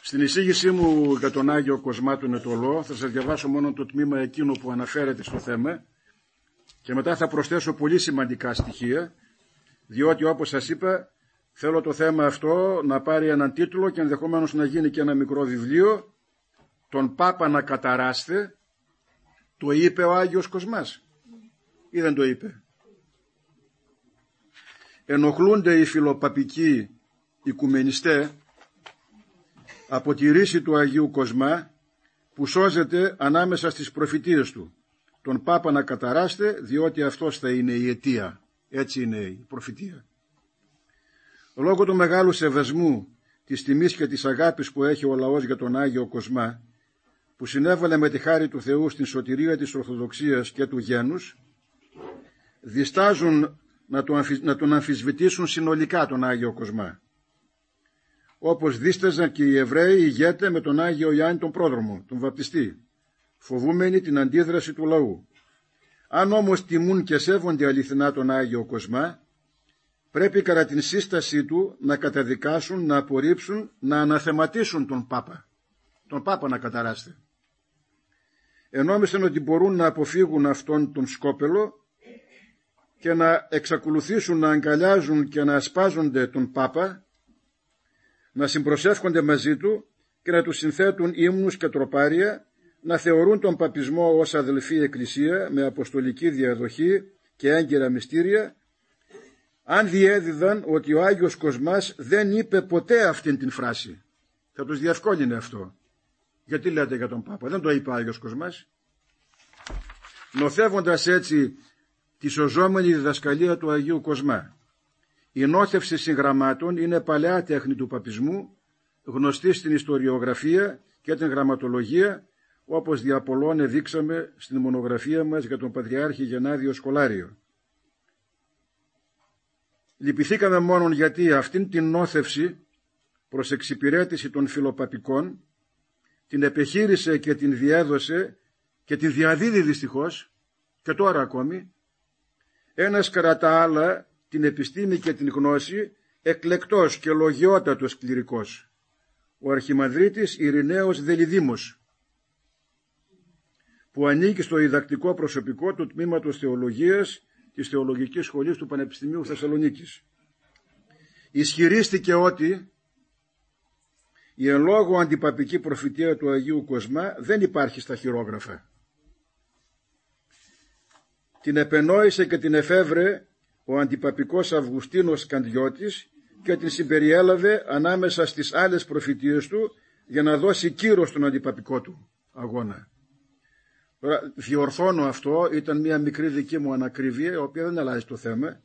Στην εισήγησή μου για τον Άγιο Κοσμά του Νετολό θα σας διαβάσω μόνο το τμήμα εκείνο που αναφέρεται στο θέμα και μετά θα προσθέσω πολύ σημαντικά στοιχεία, διότι όπως σας είπα θέλω το θέμα αυτό να πάρει έναν τίτλο και ενδεχομένως να γίνει και ένα μικρό βιβλίο. Τον Πάπα να καταράστε, το είπε ο Άγιος Κοσμάς ή δεν το είπε? Ενοχλούνται οι φιλοπαπικοί οικουμενιστές από τη ρίση του Αγίου Κοσμά που σώζεται ανάμεσα στις προφητείες του. Τον Πάπα να καταράστε, διότι αυτός θα είναι η αιτία. Έτσι είναι η προφητεία. Λόγω του μεγάλου σεβασμού, της τιμής και της αγάπης που έχει ο λαός για τον Άγιο Κοσμά, που συνέβαλε με τη χάρη του Θεού στην σωτηρία της Ορθοδοξίας και του γένους, διστάζουν να τον αμφισβητήσουν συνολικά τον Άγιο Κοσμά. Όπως δίσταζαν και οι Εβραίοι ηγέτες με τον Άγιο Ιωάννη τον Πρόδρομο, τον Βαπτιστή, φοβούμενοι την αντίδραση του λαού. Αν όμως τιμούν και σέβονται αληθινά τον Άγιο Κοσμά, πρέπει κατά την σύστασή του να καταδικάσουν, να απορρίψουν, να αναθεματίσουν τον Πάπα. Τον Πάπα να καταράστε. Ενόμισαν ότι μπορούν να αποφύγουν αυτόν τον σκόπελο και να εξακολουθήσουν να αγκαλιάζουν και να ασπάζονται τον Πάπα, να συμπροσεύχονται μαζί του και να του συνθέτουν ύμνους και τροπάρια, να θεωρούν τον παπισμό ως αδελφή εκκλησία με αποστολική διαδοχή και έγκυρα μυστήρια, αν διέδιδαν ότι ο Άγιος Κοσμάς δεν είπε ποτέ αυτήν την φράση. Θα τους διευκόλυνε αυτό. Γιατί λέτε για τον Πάπα? Δεν το είπε ο Άγιος Κοσμάς. Νοθεύοντας έτσι τη σωζόμενη διδασκαλία του Αγίου Κοσμά. Η νόθευση συγγραμμάτων είναι παλαιά τέχνη του παπισμού, γνωστή στην ιστοριογραφία και την γραμματολογία, όπως δι' Απολώνε δείξαμε στην μονογραφία μας για τον Πατριάρχη Γενάδιο Σκολάριο. Λυπηθήκαμε μόνον γιατί αυτήν την νόθευση προς εξυπηρέτηση των φιλοπαπικών την επιχείρησε και την διέδωσε και την διαδίδει δυστυχώς και τώρα ακόμη ένας κατά τα άλλα την επιστήμη και την γνώση εκλεκτός και λογιότατος κληρικός, ο Αρχιμανδρίτης Ειρηναίος Δελιδήμος, που ανήκει στο διδακτικό προσωπικό του τμήματος θεολογίας της Θεολογικής Σχολής του Πανεπιστημίου Θεσσαλονίκης. Ισχυρίστηκε ότι η εν λόγω αντιπαπική προφητεία του Αγίου Κοσμά δεν υπάρχει στα χειρόγραφα. Την επενόησε και την εφεύρε ο αντιπαπικός Αυγουστίνος Καντιώτης και την συμπεριέλαβε ανάμεσα στις άλλες προφητείες του για να δώσει κύρος στον αντιπαπικό του αγώνα. Τώρα διορθώνω αυτό, ήταν μια μικρή δική μου ανακρίβεια, η οποία δεν αλλάζει το θέμα.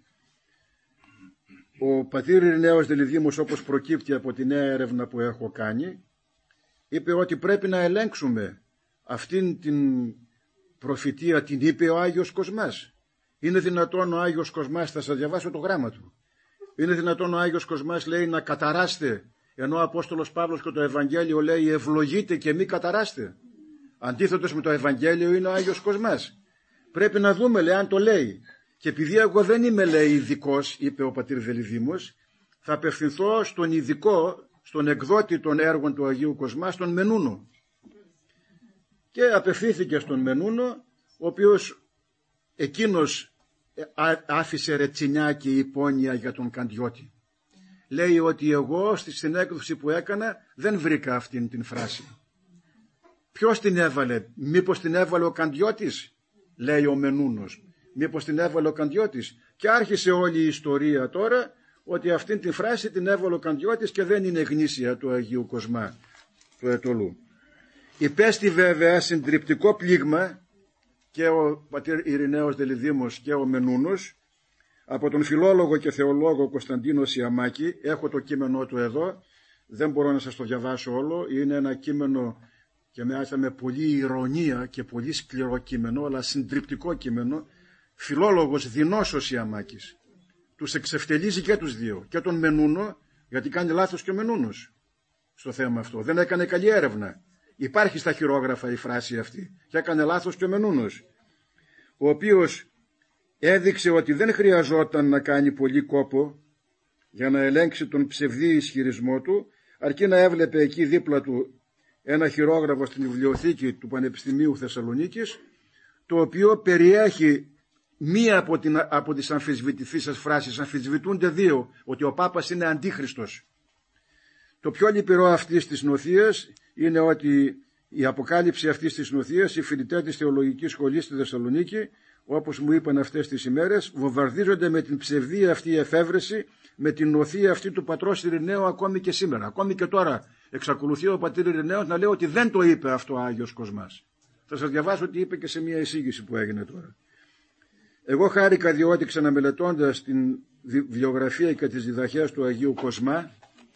Ο πατήρ Ειρηναίος Δελιδήμος, όπως προκύπτει από τη νέα έρευνα που έχω κάνει, είπε ότι πρέπει να ελέγξουμε αυτήν την προφητεία, την είπε ο Άγιος Κοσμάς. Είναι δυνατόν ο Άγιος Κοσμάς, θα σας διαβάσω το γράμμα του, είναι δυνατόν ο Άγιος Κοσμάς λέει να καταράστε, ενώ ο Απόστολος Παύλος και το Ευαγγέλιο λέει ευλογείτε και μη καταράστε? Αντίθετος με το Ευαγγέλιο είναι ο Άγιος Κοσμάς. Πρέπει να δούμε, λέει, αν το λέει. Και επειδή εγώ δεν είμαι, λέει, ειδικός, είπε ο πατήρ Δελιδήμος, θα απευθυνθώ στον ειδικό, στον εκδότη των έργων του Αγίου Κοσμά, στον Μενούνο. Και απευθύνθηκε στον Μενούνο, ο οποίος εκείνος άφησε ρετσινιά και υπόνοια για τον Καντιώτη. Λέει ότι εγώ στην έκδοση που έκανα δεν βρήκα αυτήν την φράση. Ποιος την έβαλε? Μήπως την έβαλε ο Καντιώτης? Λέει ο Μενούνος. Μήπως την έβαλε ο Καντιώτης? Και άρχισε όλη η ιστορία τώρα ότι αυτήν την φράση την έβαλε ο Καντιώτης και δεν είναι γνήσια του Αγίου Κοσμά του Ετωλού. Υπέστη βέβαια συντριπτικό πλήγμα και ο πατήρ Ειρηναίος Δελιδήμος και ο Μενούνος από τον φιλόλογο και θεολόγο Κωνσταντίνο Σιαμάκη. Έχω το κείμενό του εδώ, δεν μπορώ να σας το διαβάσω όλο, είναι ένα κείμενο και μάλιστα με πολλή ηρωνία και πολύ σκληρό κείμενο, αλλά συντριπτικό κείμενο. Φιλόλογος δεινός ο Σιαμάκης. Τους εξευτελίζει και τους δύο, και τον Μενούνο, γιατί κάνει λάθος και ο Μενούνος στο θέμα αυτό. Δεν έκανε καλή έρευνα. Υπάρχει στα χειρόγραφα η φράση αυτή και έκανε λάθος και ο Μενούνος, ο οποίος έδειξε ότι δεν χρειαζόταν να κάνει πολύ κόπο για να ελέγξει τον ψευδή ισχυρισμό του, αρκεί να έβλεπε εκεί δίπλα του ένα χειρόγραφο στην βιβλιοθήκη του Πανεπιστημίου Θεσσαλονίκης, το οποίο περιέχει μία από τις αμφισβητηθήσεις φράσεις, αμφισβητούνται δύο, ότι ο Πάπας είναι αντίχριστος. Το πιο λυπηρό αυτής της νοθείας είναι ότι η αποκάλυψη αυτής της νοθείας, οι φοιτητές της Θεολογικής Σχολής στη Θεσσαλονίκη, όπως μου είπαν αυτές τις ημέρες, βομβαρδίζονται με την ψευδή αυτή εφεύρεση, με την νοθεία αυτή του πατρός Ειρηναίου ακόμη και σήμερα. Ακόμη και τώρα εξακολουθεί ο πατήρ Ειρηναίος να λέει ότι δεν το είπε αυτό ο Άγιος Κοσμάς. Θα σας διαβάσω τι είπε και σε μια εισήγηση που έγινε τώρα. Εγώ χάρηκα διότι ξαναμελετώντας την βιογραφία και τις διδαχές του Αγίου Κοσμά,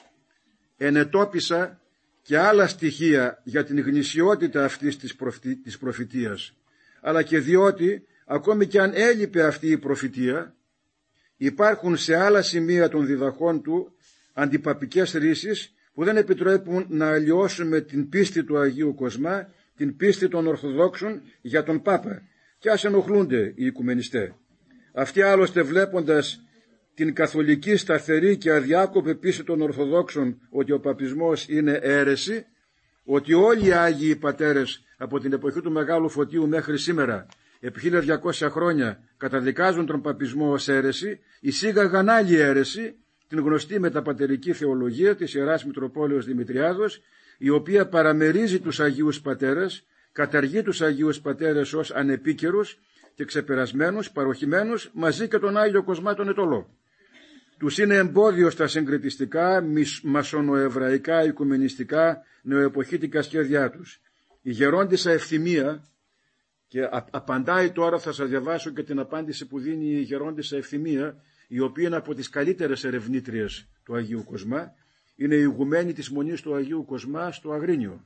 ενετόπισα και άλλα στοιχεία για την γνησιότητα αυτής της προφητείας, αλλά και διότι ακόμη και αν έλειπε αυτή η προφητεία, υπάρχουν σε άλλα σημεία των διδαχών του αντιπαπικές ρίσεις που δεν επιτρέπουν να αλλοιώσουμε την πίστη του Αγίου Κοσμά, την πίστη των Ορθοδόξων για τον Πάπα, και ας ενοχλούνται οι οικουμενιστές. Αυτοί άλλωστε, βλέποντας την καθολική σταθερή και αδιάκοπη πίστη των Ορθοδόξων ότι ο παπισμός είναι αίρεση, ότι όλοι οι Άγιοι Πατέρες από την εποχή του Μεγάλου Φωτίου μέχρι σήμερα, επί 1200 χρόνια, καταδικάζουν τον παπισμό ως αίρεση, εισήγαγαν άλλη αίρεση, την γνωστή μεταπατερική θεολογία της Ιεράς Μητροπόλεως Δημητριάδος, η οποία παραμερίζει τους Αγίους Πατέρες, καταργεί τους Αγίους Πατέρες ως ανεπίκαιρους και ξεπερασμένους, παροχημένους, μαζί και τον Άγιο Κοσμά τον Ετωλό. Τους είναι εμπόδιο στα συγκριτιστικά, μασονοεβραϊκά, οικουμενιστικά, νεοεποχήτικα σχέδιά τους. Η γερόντισσα Ευθυμία, και απαντάει τώρα, θα σας διαβάσω και την απάντηση που δίνει η γερόντισσα Ευθυμία, η οποία είναι από τις καλύτερες ερευνήτριες του Αγίου Κοσμά, είναι η ηγουμένη της Μονής του Αγίου Κοσμά στο Αγρίνιο.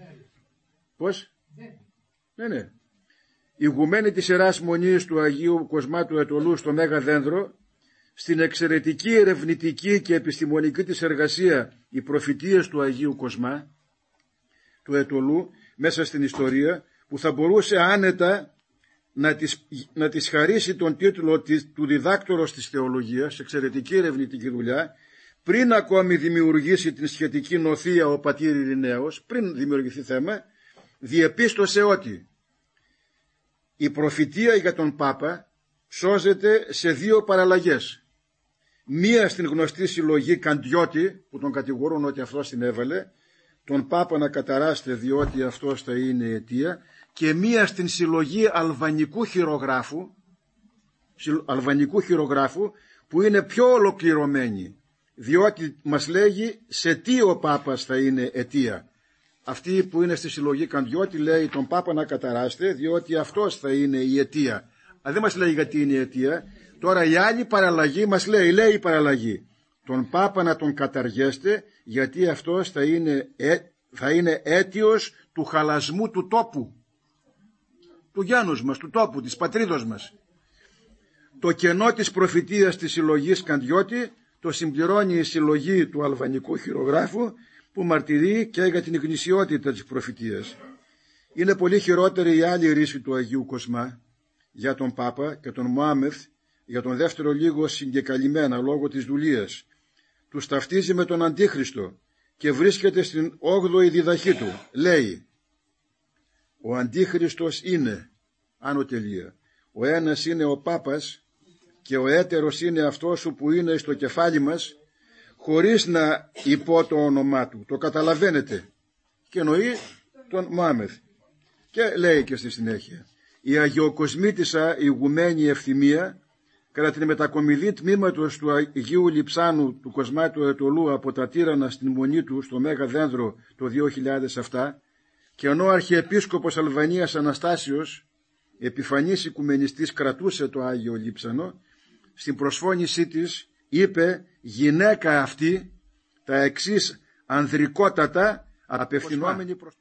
Πώς? Ναι. Η ηγουμένη της Ιεράς Μονής του Αγίου Κοσμά του Ετωλού στο Μέγα Δένδρο, στην εξαιρετική ερευνητική και επιστημονική της εργασία οι προφητείες του Αγίου Κοσμά του Ετωλού μέσα στην ιστορία, που θα μπορούσε άνετα να της χαρίσει τον τίτλο του διδάκτορος της θεολογίας, εξαιρετική ερευνητική δουλειά, πριν ακόμη δημιουργήσει την σχετική νοθεία ο πατήρ Ειρηναίος, πριν δημιουργηθεί θέμα, διεπίστωσε ότι η προφητεία για τον Πάπα σώζεται σε δύο παραλλαγές. Μία στην γνωστή συλλογή Καντιώτη, που τον κατηγορούν ότι αυτός την έβαλε, τον Πάπα να καταράστε διότι αυτός θα είναι αιτία, και μία στην συλλογή αλβανικού χειρογράφου, που είναι πιο ολοκληρωμένη, διότι μας λέγει σε τι ο Πάπας θα είναι αιτία. Αυτή που είναι στη συλλογή Καντιώτη λέει τον Πάπα να καταράστε διότι αυτός θα είναι η αιτία. Δεν μας λέει γιατί είναι η αιτία. Τώρα η άλλη παραλλαγή μας λέει η παραλλαγή, τον Πάπα να τον καταργέστε γιατί αυτός θα είναι αίτιος του χαλασμού του τόπου, του γένους μας, του τόπου, της πατρίδος μας. Το κενό της προφητείας της συλλογής Καντιώτη το συμπληρώνει η συλλογή του αλβανικού χειρογράφου, που μαρτυρεί και για την γνησιότητα της προφητείας. Είναι πολύ χειρότερη η άλλη ρίση του Αγίου Κοσμά για τον Πάπα και τον Μωάμεθ, για τον δεύτερο λίγο συγκεκαλυμμένα λόγω της δουλείας. Τους ταυτίζει με τον Αντίχριστο και βρίσκεται στην 8η διδαχή του. Λέει, ο Αντίχριστος είναι, άνω τελεία, ο ένας είναι ο Πάπας και ο έτερος είναι αυτός που είναι στο κεφάλι μας, χωρίς να υπό το όνομά του. Το καταλαβαίνετε. Και εννοεί τον Μωάμεθ. Και λέει και στη συνέχεια, η Αγιοκοσμήτισσα ηγουμένη Ευθυμία, κατά την μετακομιδή τμήματος του Αγίου Λειψάνου του Κοσμά του Ετωλού από τα Τύρανα στην Μονή του στο Μέγα Δένδρο το 2007, και ενώ ο Αρχιεπίσκοπος Αλβανίας Αναστάσιος, επιφανής οικουμενιστής, κρατούσε το Άγιο Λείψανο, στην προσφώνησή της είπε γυναίκα αυτή τα εξής ανδρικότατα απευθυνόμενη προς...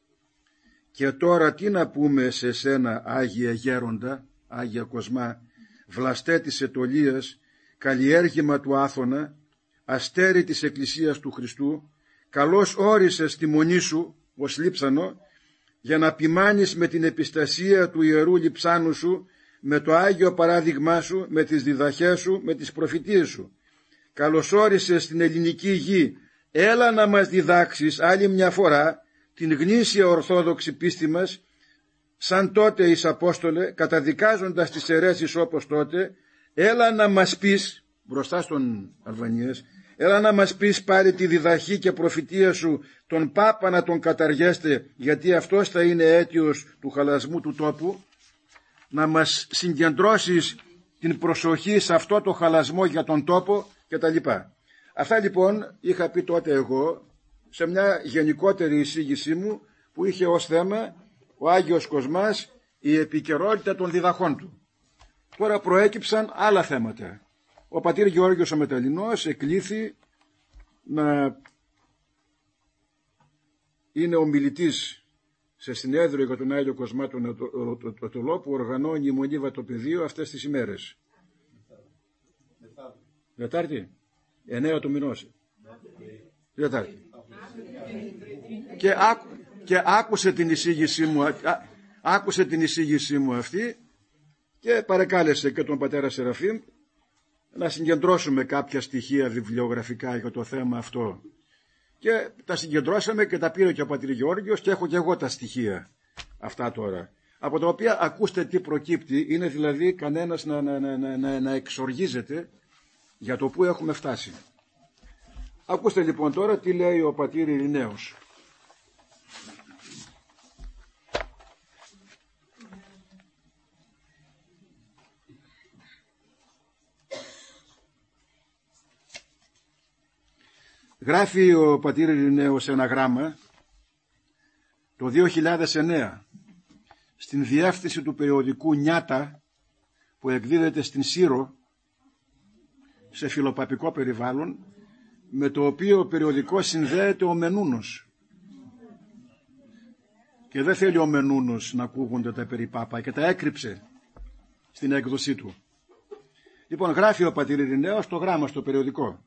Και τώρα τι να πούμε σε σένα, Άγιε Γέροντα, Άγια Κοσμά, βλαστέ της Ετωλίας, καλλιέργημα του Άθωνα, αστέρι της Εκκλησίας του Χριστού, καλώς όρισες τη μονή σου ως Λείψανο, για να ποιμάνεις με την επιστασία του Ιερού Λειψάνου σου, με το Άγιο παράδειγμά σου, με τις διδαχές σου, με τις προφητείες σου. Καλώς όρισες στην ελληνική γη έλα να μας διδάξεις άλλη μια φορά την γνήσια ορθόδοξη πίστη μας, σαν τότε εις Απόστολε, καταδικάζοντας τις αιρέσεις όπως τότε, έλα να μας πεις, μπροστά στον Αλβανίες, έλα να μας πεις πάλι τη διδαχή και προφητεία σου, τον Πάπα να τον καταργέστε, γιατί αυτός θα είναι αίτιος του χαλασμού του τόπου, να μας συγκεντρώσεις την προσοχή σε αυτό το χαλασμό για τον τόπο κτλ. Αυτά λοιπόν είχα πει τότε εγώ σε μια γενικότερη εισήγησή μου που είχε ως θέμα ο Άγιος Κοσμάς, η επικαιρότητα των διδαχών του. Τώρα προέκυψαν άλλα θέματα. Ο πατήρ Γεώργιος ο Μεταλληνός εκλήθη να είναι ομιλητής σε συνέδριο για τον Άγιο Κοσμά τον Οτολό που οργανώνει η Μονή Βατοπεδίου αυτές τις ημέρες. Τετάρτη, 9 του μηνός. Τετάρτη. Και άκουσε την εισήγησή μου αυτή και παρεκάλεσε και τον πατέρα Σεραφείμ να συγκεντρώσουμε κάποια στοιχεία βιβλιογραφικά για το θέμα αυτό. Και τα συγκεντρώσαμε και τα πήρε και ο πατήρ Γεώργιος και έχω και εγώ τα στοιχεία αυτά τώρα. Από τα οποία ακούστε τι προκύπτει, είναι δηλαδή κανένας να εξοργίζεται για το που έχουμε φτάσει. Ακούστε λοιπόν τώρα τι λέει ο πατήρ Ειρηναίος. Γράφει ο πατήρ Ειρηναίος ένα γράμμα το 2009 στην διεύθυνση του περιοδικού Νιάτα που εκδίδεται στην Σύρο σε φιλοπαπικό περιβάλλον, με το οποίο περιοδικό συνδέεται ο Μενούνος. Και δεν θέλει ο Μενούνος να ακούγονται τα περί Πάπα και τα έκρυψε στην έκδοσή του. Λοιπόν, γράφει ο πατήρ Ειρηναίος το γράμμα στο περιοδικό.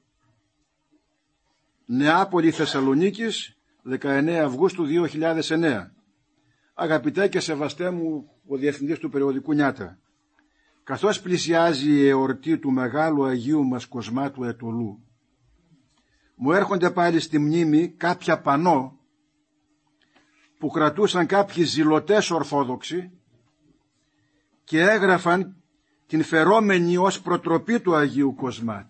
Νεάπολη Θεσσαλονίκης, 19 Αυγούστου 2009. Αγαπητέ και σεβαστέ μου ο διευθυντής του περιοδικού Νιάτα, καθώς πλησιάζει η εορτή του Μεγάλου Αγίου μας Κοσμά του Αιτωλού, μου έρχονται πάλι στη μνήμη κάποια πανό που κρατούσαν κάποιοι ζηλωτές Ορθόδοξοι και έγραφαν την φερόμενη ως προτροπή του Αγίου Κοσμά,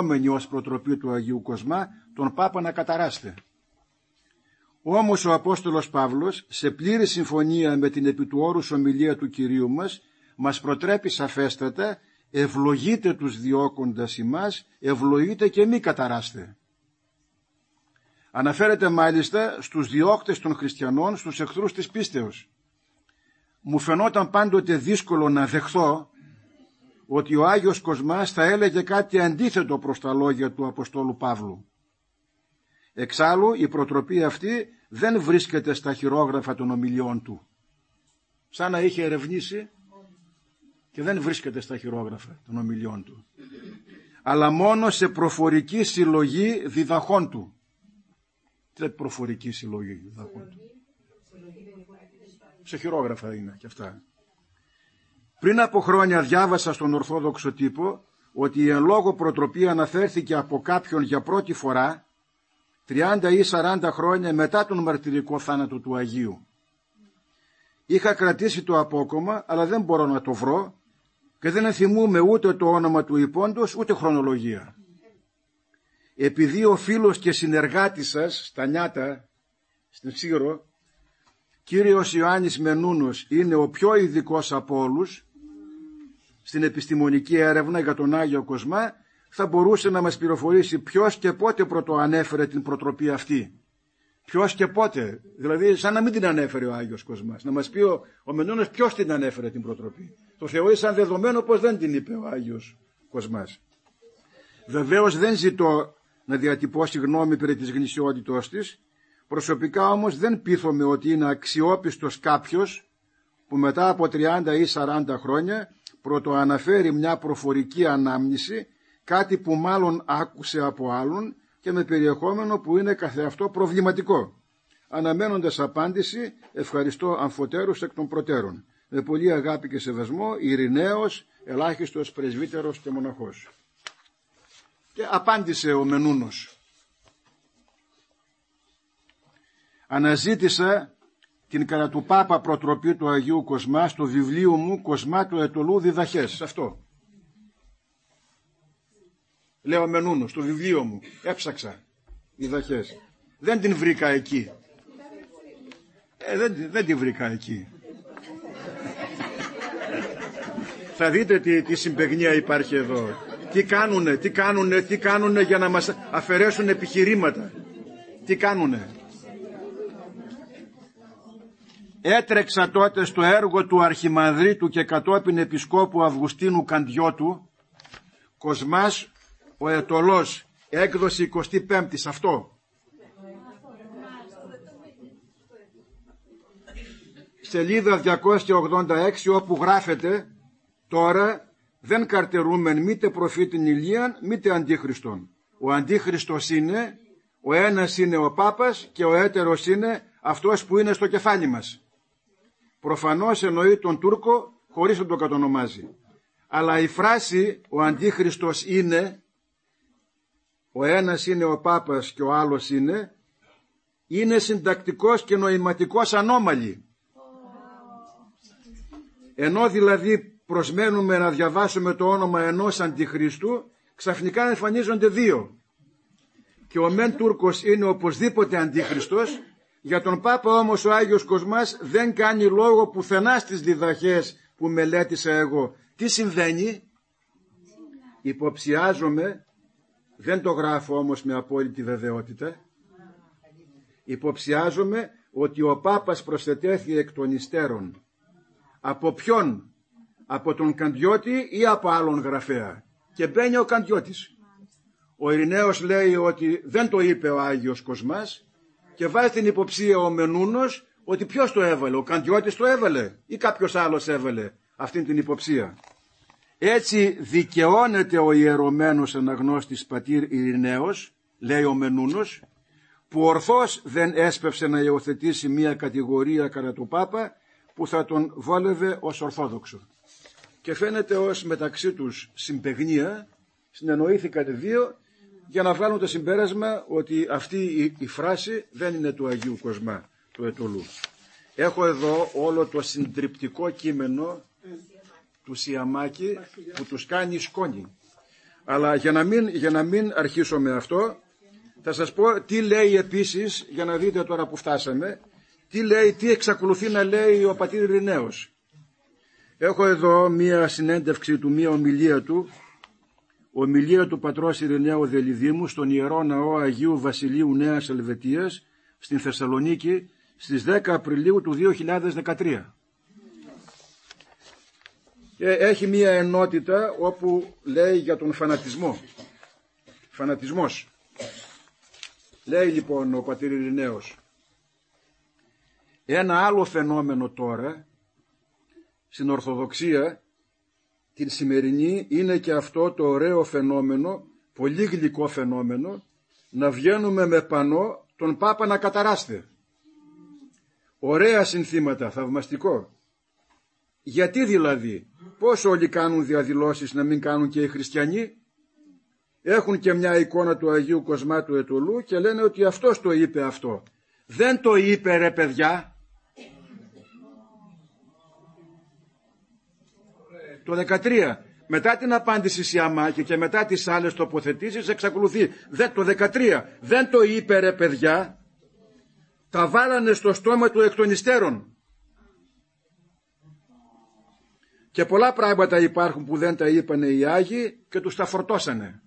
τον Πάπα να καταράστε. Όμως ο Απόστολος Παύλος, σε πλήρη συμφωνία με την επί του όρους ομιλία του Κυρίου μας προτρέπει σαφέστατα, ευλογείτε τους διώκοντας ημάς, ευλογείτε και μη καταράστε. Αναφέρεται μάλιστα στους διώκτες των χριστιανών, στους εχθρούς της πίστεως. Μου φαινόταν πάντοτε δύσκολο να δεχθώ ότι ο Άγιος Κοσμάς θα έλεγε κάτι αντίθετο προς τα λόγια του Αποστόλου Παύλου. Εξάλλου η προτροπή αυτή δεν βρίσκεται στα χειρόγραφα των ομιλιών του. Σαν να είχε ερευνήσει και δεν βρίσκεται στα χειρόγραφα των ομιλιών του. Αλλά μόνο σε προφορική συλλογή διδαχών του. Τι προφορική συλλογή διδαχών του? Σε χειρόγραφα είναι και αυτά. Πριν από χρόνια διάβασα στον Ορθόδοξο τύπο ότι η εν λόγω προτροπή αναφέρθηκε από κάποιον για πρώτη φορά 30 ή 40 χρόνια μετά τον μαρτυρικό θάνατο του Αγίου. Είχα κρατήσει το απόκομμα, αλλά δεν μπορώ να το βρω και δεν θυμούμαι ούτε το όνομα του υπόντος, ούτε χρονολογία. Επειδή ο φίλος και συνεργάτης σας στα Νιάτα, στην Σύρο, κύριος Ιωάννης Μενούνος, είναι ο πιο ειδικός από όλους στην επιστημονική έρευνα για τον Άγιο Κοσμά, θα μπορούσε να μας πληροφορήσει ποιος και πότε πρωτοανέφερε την προτροπή αυτή. Ποιος και πότε, δηλαδή σαν να μην την ανέφερε ο Άγιος Κοσμάς. Να μας πει ο Μενούνος ποιος την ανέφερε την προτροπή. Το θεώρησαν δεδομένο πως δεν την είπε ο Άγιος Κοσμάς. Βεβαίως δεν ζητώ να διατυπώσει γνώμη περί της γνησιότητός της. Προσωπικά όμως δεν πείθομαι ότι είναι αξιόπιστος κάποιος που μετά από 30 ή 40 χρόνια πρωτοαναφέρει μια προφορική ανάμνηση, κάτι που μάλλον άκουσε από άλλον και με περιεχόμενο που είναι καθεαυτό προβληματικό. Αναμένοντας απάντηση, ευχαριστώ αμφωτέρους εκ των προτέρων. Με πολύ αγάπη και σεβασμό, Ειρηναίος, ελάχιστος πρεσβύτερος και μοναχός. Και απάντησε ο Μενούνος. αναζήτησα την κατά του Πάπα προτροπή του Αγίου Κοσμά στο βιβλίο μου «Κοσμά του Αιτωλού Διδαχές». Αυτό. Λέω Μενούνο, στο βιβλίο μου. Έψαξα. Διδαχές. Δεν την βρήκα εκεί. Δεν την βρήκα εκεί. Θα δείτε τι συμπαιγνία υπάρχει εδώ. Τι κάνουνε για να μας αφαιρέσουν επιχειρήματα. Τι κάνουνε. Έτρεξα τότε στο έργο του Αρχιμανδρίτου και κατόπιν Επισκόπου Αυγουστίνου Καντιώτου, Κοσμάς ο Αιτωλός, έκδοση 25ης, αυτό. Σελίδα 286, όπου γράφεται τώρα δεν καρτερούμεν μήτε προφήτην Ηλίαν μήτε Αντίχριστον. Ο Αντίχριστος είναι, ο ένας είναι ο Πάπας και ο έτερος είναι αυτός που είναι στο κεφάλι μας. Προφανώς εννοεί τον Τούρκο χωρίς να τον κατονομάζει. Αλλά η φράση ο Αντίχριστος είναι, ο ένας είναι ο Πάπας και ο άλλος είναι συντακτικός και νοηματικός ανώμαλη. Ενώ δηλαδή προσμένουμε να διαβάσουμε το όνομα ενός Αντιχρίστου, ξαφνικά εμφανίζονται δύο. Και ο μεν Τούρκος είναι οπωσδήποτε Αντίχριστος. Για τον Πάπα όμως ο Άγιος Κοσμάς δεν κάνει λόγο πουθενά στις διδαχές που μελέτησα εγώ. Τι συμβαίνει? Υποψιάζομαι, δεν το γράφω όμως με απόλυτη βεβαιότητα, υποψιάζομαι ότι ο Πάπας προσετέθη εκ των υστέρων. Από ποιον? Από τον Καντιώτη ή από άλλον γραφέα? Και μπαίνει ο Καντιώτης. Ο Ειρηναίος λέει ότι δεν το είπε ο Άγιος Κοσμάς και βάζει την υποψία ο Μενούνος ότι ποιος το έβαλε, ο Καντιώτης το έβαλε ή κάποιος άλλος έβαλε αυτήν την υποψία. Έτσι δικαιώνεται ο ιερωμένος αναγνώστης πατήρ Ειρηναίος, λέει ο Μενούνος, που ορθώς δεν έσπευσε να υιοθετήσει μια κατηγορία κατά του Πάπα που θα τον βόλευε ως Ορθόδοξο. Και φαίνεται ως μεταξύ τους συμπαιγνία, συνεννοήθηκαν οι δύο για να βγάλουν το συμπέρασμα ότι αυτή η φράση δεν είναι του Αγίου Κοσμά, του Αιτωλού. Έχω εδώ όλο το συντριπτικό κείμενο του Σιαμάκη που τους κάνει σκόνη. Αλλά για να μην αρχίσω με αυτό, θα σας πω τι λέει επίσης, για να δείτε τώρα που φτάσαμε, τι εξακολουθεί να λέει ο πατήρ Ειρηναίος. Έχω εδώ μία συνέντευξη του, μία ομιλία του, ομιλία του πατρός Ειρηναίου Δελιδήμου στον Ιερό Ναό Αγίου Βασιλείου Νέας Ελβετίας στην Θεσσαλονίκη στις 10 Απριλίου του 2013. Έχει μία ενότητα όπου λέει για τον φανατισμό. Φανατισμός. Λέει λοιπόν ο πατήρ Ειρηναίος, ένα άλλο φαινόμενο τώρα στην Ορθοδοξία την σημερινή είναι και αυτό το ωραίο φαινόμενο, πολύ γλυκό φαινόμενο, να βγαίνουμε με πανό τον Πάπα να καταράστε. Ωραία συνθήματα, θαυμαστικό. Γιατί δηλαδή, πώς όλοι κάνουν διαδηλώσεις να μην κάνουν και οι χριστιανοί? Έχουν και μια εικόνα του Αγίου Κοσμά του Αιτωλού και λένε ότι αυτός το είπε αυτό. Δεν το είπε ρε παιδιά. Το 13, μετά την απάντηση Σιαμάκη και μετά τις άλλες τοποθετήσεις εξακολουθεί. Το 13, δεν το είπε ρε παιδιά. Τα βάλανε στο στόμα του εκ των υστέρων. Και πολλά πράγματα υπάρχουν που δεν τα είπανε οι Άγιοι και τους τα φορτώσανε.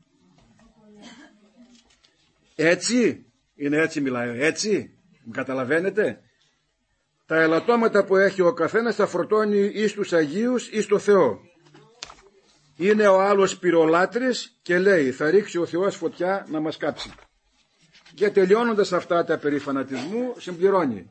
Έτσι, είναι έτσι μιλάει, έτσι, καταλαβαίνετε. Τα ελαττώματα που έχει ο καθένας τα φορτώνει εις τους Αγίους εις το Θεό. Είναι ο άλλος πυρολάτρης και λέει θα ρίξει ο Θεός φωτιά να μας κάψει. Και τελειώνοντας αυτά τα περί φανατισμού συμπληρώνει.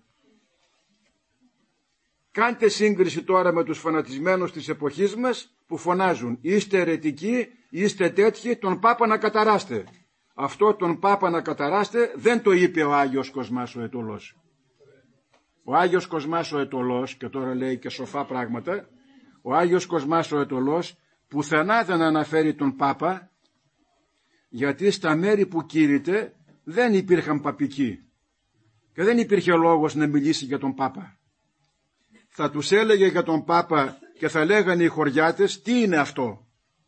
Κάντε σύγκριση τώρα με τους φανατισμένους της εποχής μας που φωνάζουν είστε αιρετικοί, είστε τέτοιοι, τον Πάπα να καταράστε. Αυτό τον Πάπα να καταράστε δεν το είπε ο Άγιος Κοσμάς ο Αιτωλός. Ο Άγιος Κοσμάς ο Αιτωλός, και τώρα λέει και σοφά πράγματα, ο Άγιος Κοσμάς ο Αιτωλός πουθενά δεν αναφέρει τον Πάπα, γιατί στα μέρη που κήρυτε δεν υπήρχαν παπικοί. Και δεν υπήρχε λόγος να μιλήσει για τον Πάπα. Θα τους έλεγε για τον Πάπα και θα λέγανε οι χωριάτες, τι είναι αυτό.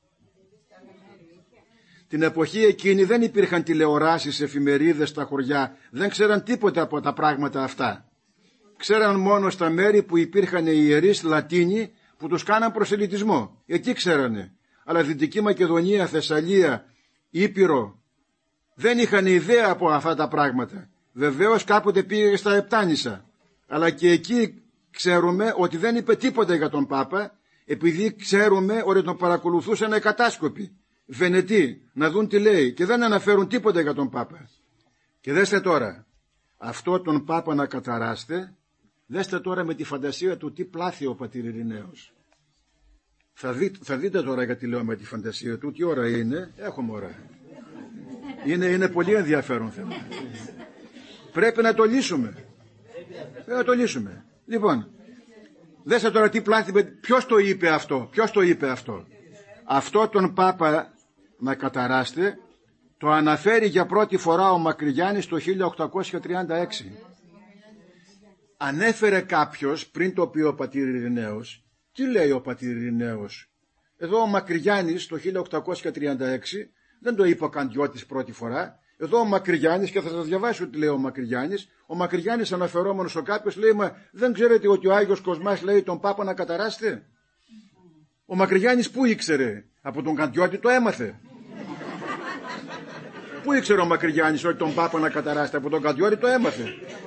Την εποχή εκείνη δεν υπήρχαν τηλεοράσεις, εφημερίδες στα χωριά, δεν ξέραν τίποτα από τα πράγματα αυτά. Ξέραν μόνο στα μέρη που υπήρχαν οι ιερείς Λατίνοι που τους κάναν προσελητισμό. Εκεί ξέρανε. Αλλά Δυτική Μακεδονία, Θεσσαλία, Ήπειρο δεν είχαν ιδέα από αυτά τα πράγματα. Βεβαίως κάποτε πήγε στα Επτάνησα. Αλλά και εκεί ξέρουμε ότι δεν είπε τίποτα για τον Πάπα, επειδή ξέρουμε ότι τον παρακολουθούσαν εκατάσκοποι, Βενετοί, να δουν τι λέει, και δεν αναφέρουν τίποτα για τον Πάπα. Και δέστε τώρα, αυτό τον Πάπα να καταράστε, δέστε τώρα με τη φαντασία του τι πλάθει ο πατήρ Ειρηναίος. Θα δείτε τώρα γιατί λέω με τη φαντασία του, τι ώρα είναι, έχουμε ώρα. Είναι πολύ ενδιαφέρον θέμα. Πρέπει να το λύσουμε. Πρέπει να το λύσουμε. Λοιπόν, δέστε τώρα τι πλάθη, ποιος το είπε αυτό, ποιος το είπε αυτό. Αυτό τον Πάπα να καταράστε, το αναφέρει για πρώτη φορά ο Μακρυγιάννης το 1836. Ανέφερε κάποιος πριν το πει ο πατήρ Ειρηναίος. Τι λέει ο πατήρ Ειρηναίος? Εδώ ο Μακρυγιάννης το 1836 δεν το είπε ο Καντιώτης πρώτη φορά. Εδώ ο Μακρυγιάννης, και θα σας διαβάσω τι λέει ο Μακρυγιάννης. Ο Μακρυγιάννης αναφερόμενος ο κάποιος λέει, μα δεν ξέρετε ότι ο Άγιος Κοσμάς λέει τον Πάπα να καταράστε? Ο Μακρυγιάννης πού ήξερε? Από τον Καντιώτη το έμαθε. Πού ήξερε ο Μακρυγιάννης ότι τον Πάπα να καταράστε? Από τον Καντιώτη το έμαθε.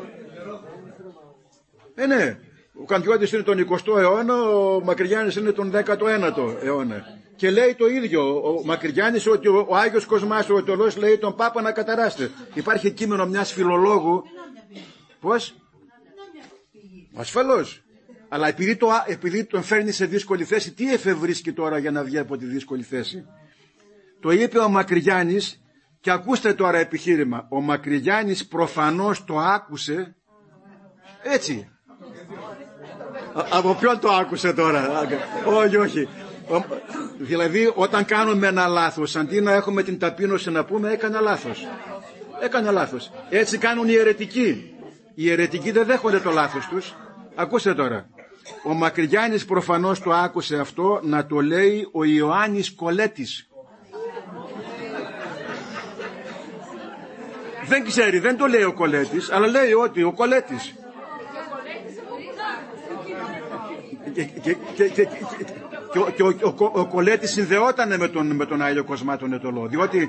Ναι. Ο Καντιώτης είναι τον 20ο αιώνα, ο Μακρυγιάννης είναι τον 19ο αιώνα. Και λέει το ίδιο ο Μακρυγιάννης, ότι ο Άγιος Κοσμάς, ο Αιτωλός, λέει τον Πάπα να καταράστε. Υπάρχει κείμενο μιας φιλολόγου. Πώς? Ασφαλώς. Αλλά επειδή τον φέρνει σε δύσκολη θέση, τι εφευρίσκει τώρα για να βγει από τη δύσκολη θέση? Το είπε ο Μακρυγιάννης, και ακούστε τώρα επιχείρημα. Ο Μακρυγιάννης προφανώς το άκουσε έτσι. Από ποιον το άκουσε τώρα? Όχι. Δηλαδή όταν κάνουμε ένα λάθος, αντί να έχουμε την ταπείνωση να πούμε έκανα λάθος. Έτσι κάνουν οι αιρετικοί. Οι αιρετικοί δεν δέχονται το λάθος τους. Ακούστε τώρα. Ο Μακρυγιάννης προφανώς το άκουσε αυτό να το λέει ο Ιωάννης Κολέτης. Δεν ξέρει, δεν το λέει ο Κολέτης, αλλά λέει ότι ο Κολέτης. Και ο Κολέτης συνδεότανε με τον Άγιο Κοσμά τον Αιτωλό,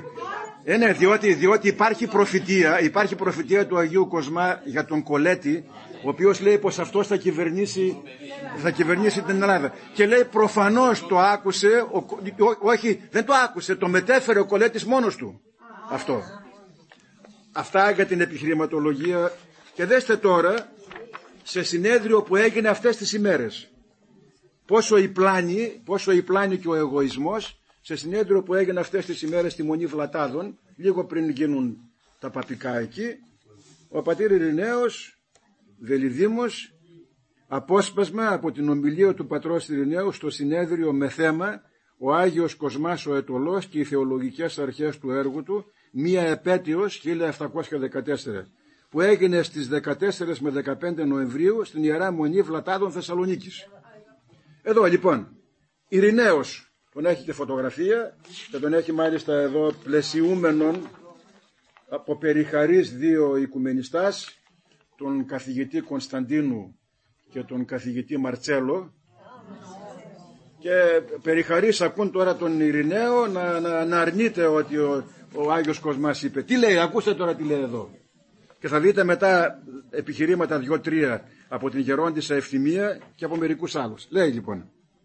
διότι υπάρχει προφητεία του Αγίου Κοσμά για τον Κολέτη, ο οποίος λέει πως αυτός θα κυβερνήσει την Ελλάδα. Και λέει προφανώς το άκουσε, όχι δεν το άκουσε, το μετέφερε ο Κολέτης μόνος του αυτό. Αυτά για την επιχειρηματολογία. Και δέστε τώρα σε συνέδριο που έγινε αυτές τις ημέρες πόσο η πλάνη και ο εγωισμός, σε συνέδριο που έγινε αυτές τις ημέρες στη Μονή Βλατάδων, λίγο πριν γίνουν τα παπικά εκεί, ο πατήρ Ειρηναίος Βελιδήμος, απόσπασμα από την ομιλία του πατρός Ειρηναίου στο συνέδριο με θέμα «Ο Άγιος Κοσμάς ο Αιτωλός και οι θεολογικές αρχές του έργου του, μία επέτειος 1714», που έγινε στις 14 με 15 Νοεμβρίου στην Ιερά Μονή Βλατάδων Θεσσαλονίκης. Εδώ λοιπόν, Ειρηναίος, τον έχει και φωτογραφία και τον έχει μάλιστα εδώ πλαισιούμενον από περιχαρείς δύο οικουμενιστάς, τον καθηγητή Κωνσταντίνου και τον καθηγητή Μαρτσέλο, και περιχαρείς ακούν τώρα τον Ειρηναίο να αρνείται ότι ο Άγιος Κοσμάς είπε. Τι λέει, ακούστε τώρα τι λέει εδώ. Και θα δείτε μετά επιχειρήματα 2-3 από την γερόντισσα Ευθυμία και από μερικούς άλλους. Λέει λοιπόν,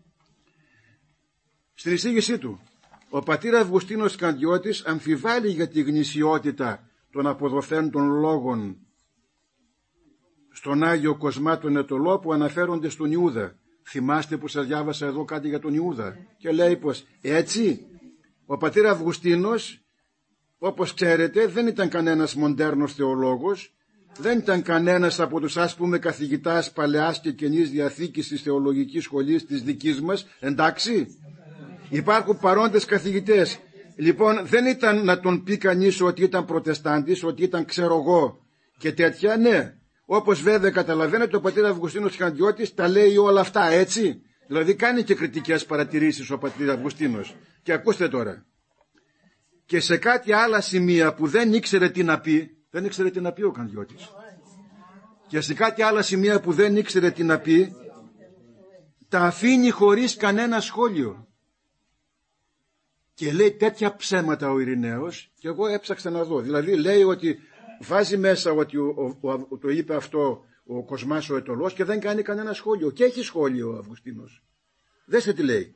στην εισήγησή του, ο πατήρ Αυγουστίνος Καντιώτης αμφιβάλλει για τη γνησιότητα των αποδοθέντων λόγων στον Άγιο Κοσμά τον Αιτωλό που αναφέρονται στον Ιούδα. Θυμάστε που σας διάβασα εδώ κάτι για τον Ιούδα? Και λέει πως έτσι ο πατήρ Αυγουστίνος, όπως ξέρετε, δεν ήταν κανένας μοντέρνος θεολόγος, δεν ήταν κανένας από τους ας πούμε καθηγητάς Παλαιάς και Καινής Διαθήκης της θεολογικής σχολής της δικής μας, εντάξει. Υπάρχουν παρόντες καθηγητές. Λοιπόν, δεν ήταν να τον πει κανείς ότι ήταν προτεστάντης, ότι ήταν ξέρω εγώ και τέτοια, ναι. Όπως βέβαια καταλαβαίνετε, ο πατήρ Αυγουστίνος Καντιώτης τα λέει όλα αυτά, έτσι. Δηλαδή κάνει και κριτικές παρατηρήσεις ο πατήρ Αυγουστίνος. Και ακούστε τώρα. Και σε κάτι άλλα σημεία που δεν ήξερε τι να πει, δεν ήξερε τι να πει ο Καντιώτης. Και σε κάτι άλλα σημεία που δεν ήξερε τι να πει, τα αφήνει χωρίς κανένα σχόλιο. Και λέει τέτοια ψέματα ο Ειρηναίος, και εγώ έψαξα να δω. Δηλαδή λέει ότι βάζει μέσα ότι το είπε αυτό ο Κοσμάς ο Αιτωλός και δεν κάνει κανένα σχόλιο. Και έχει σχόλιο ο Αυγουστίνος. Δέστε τι λέει.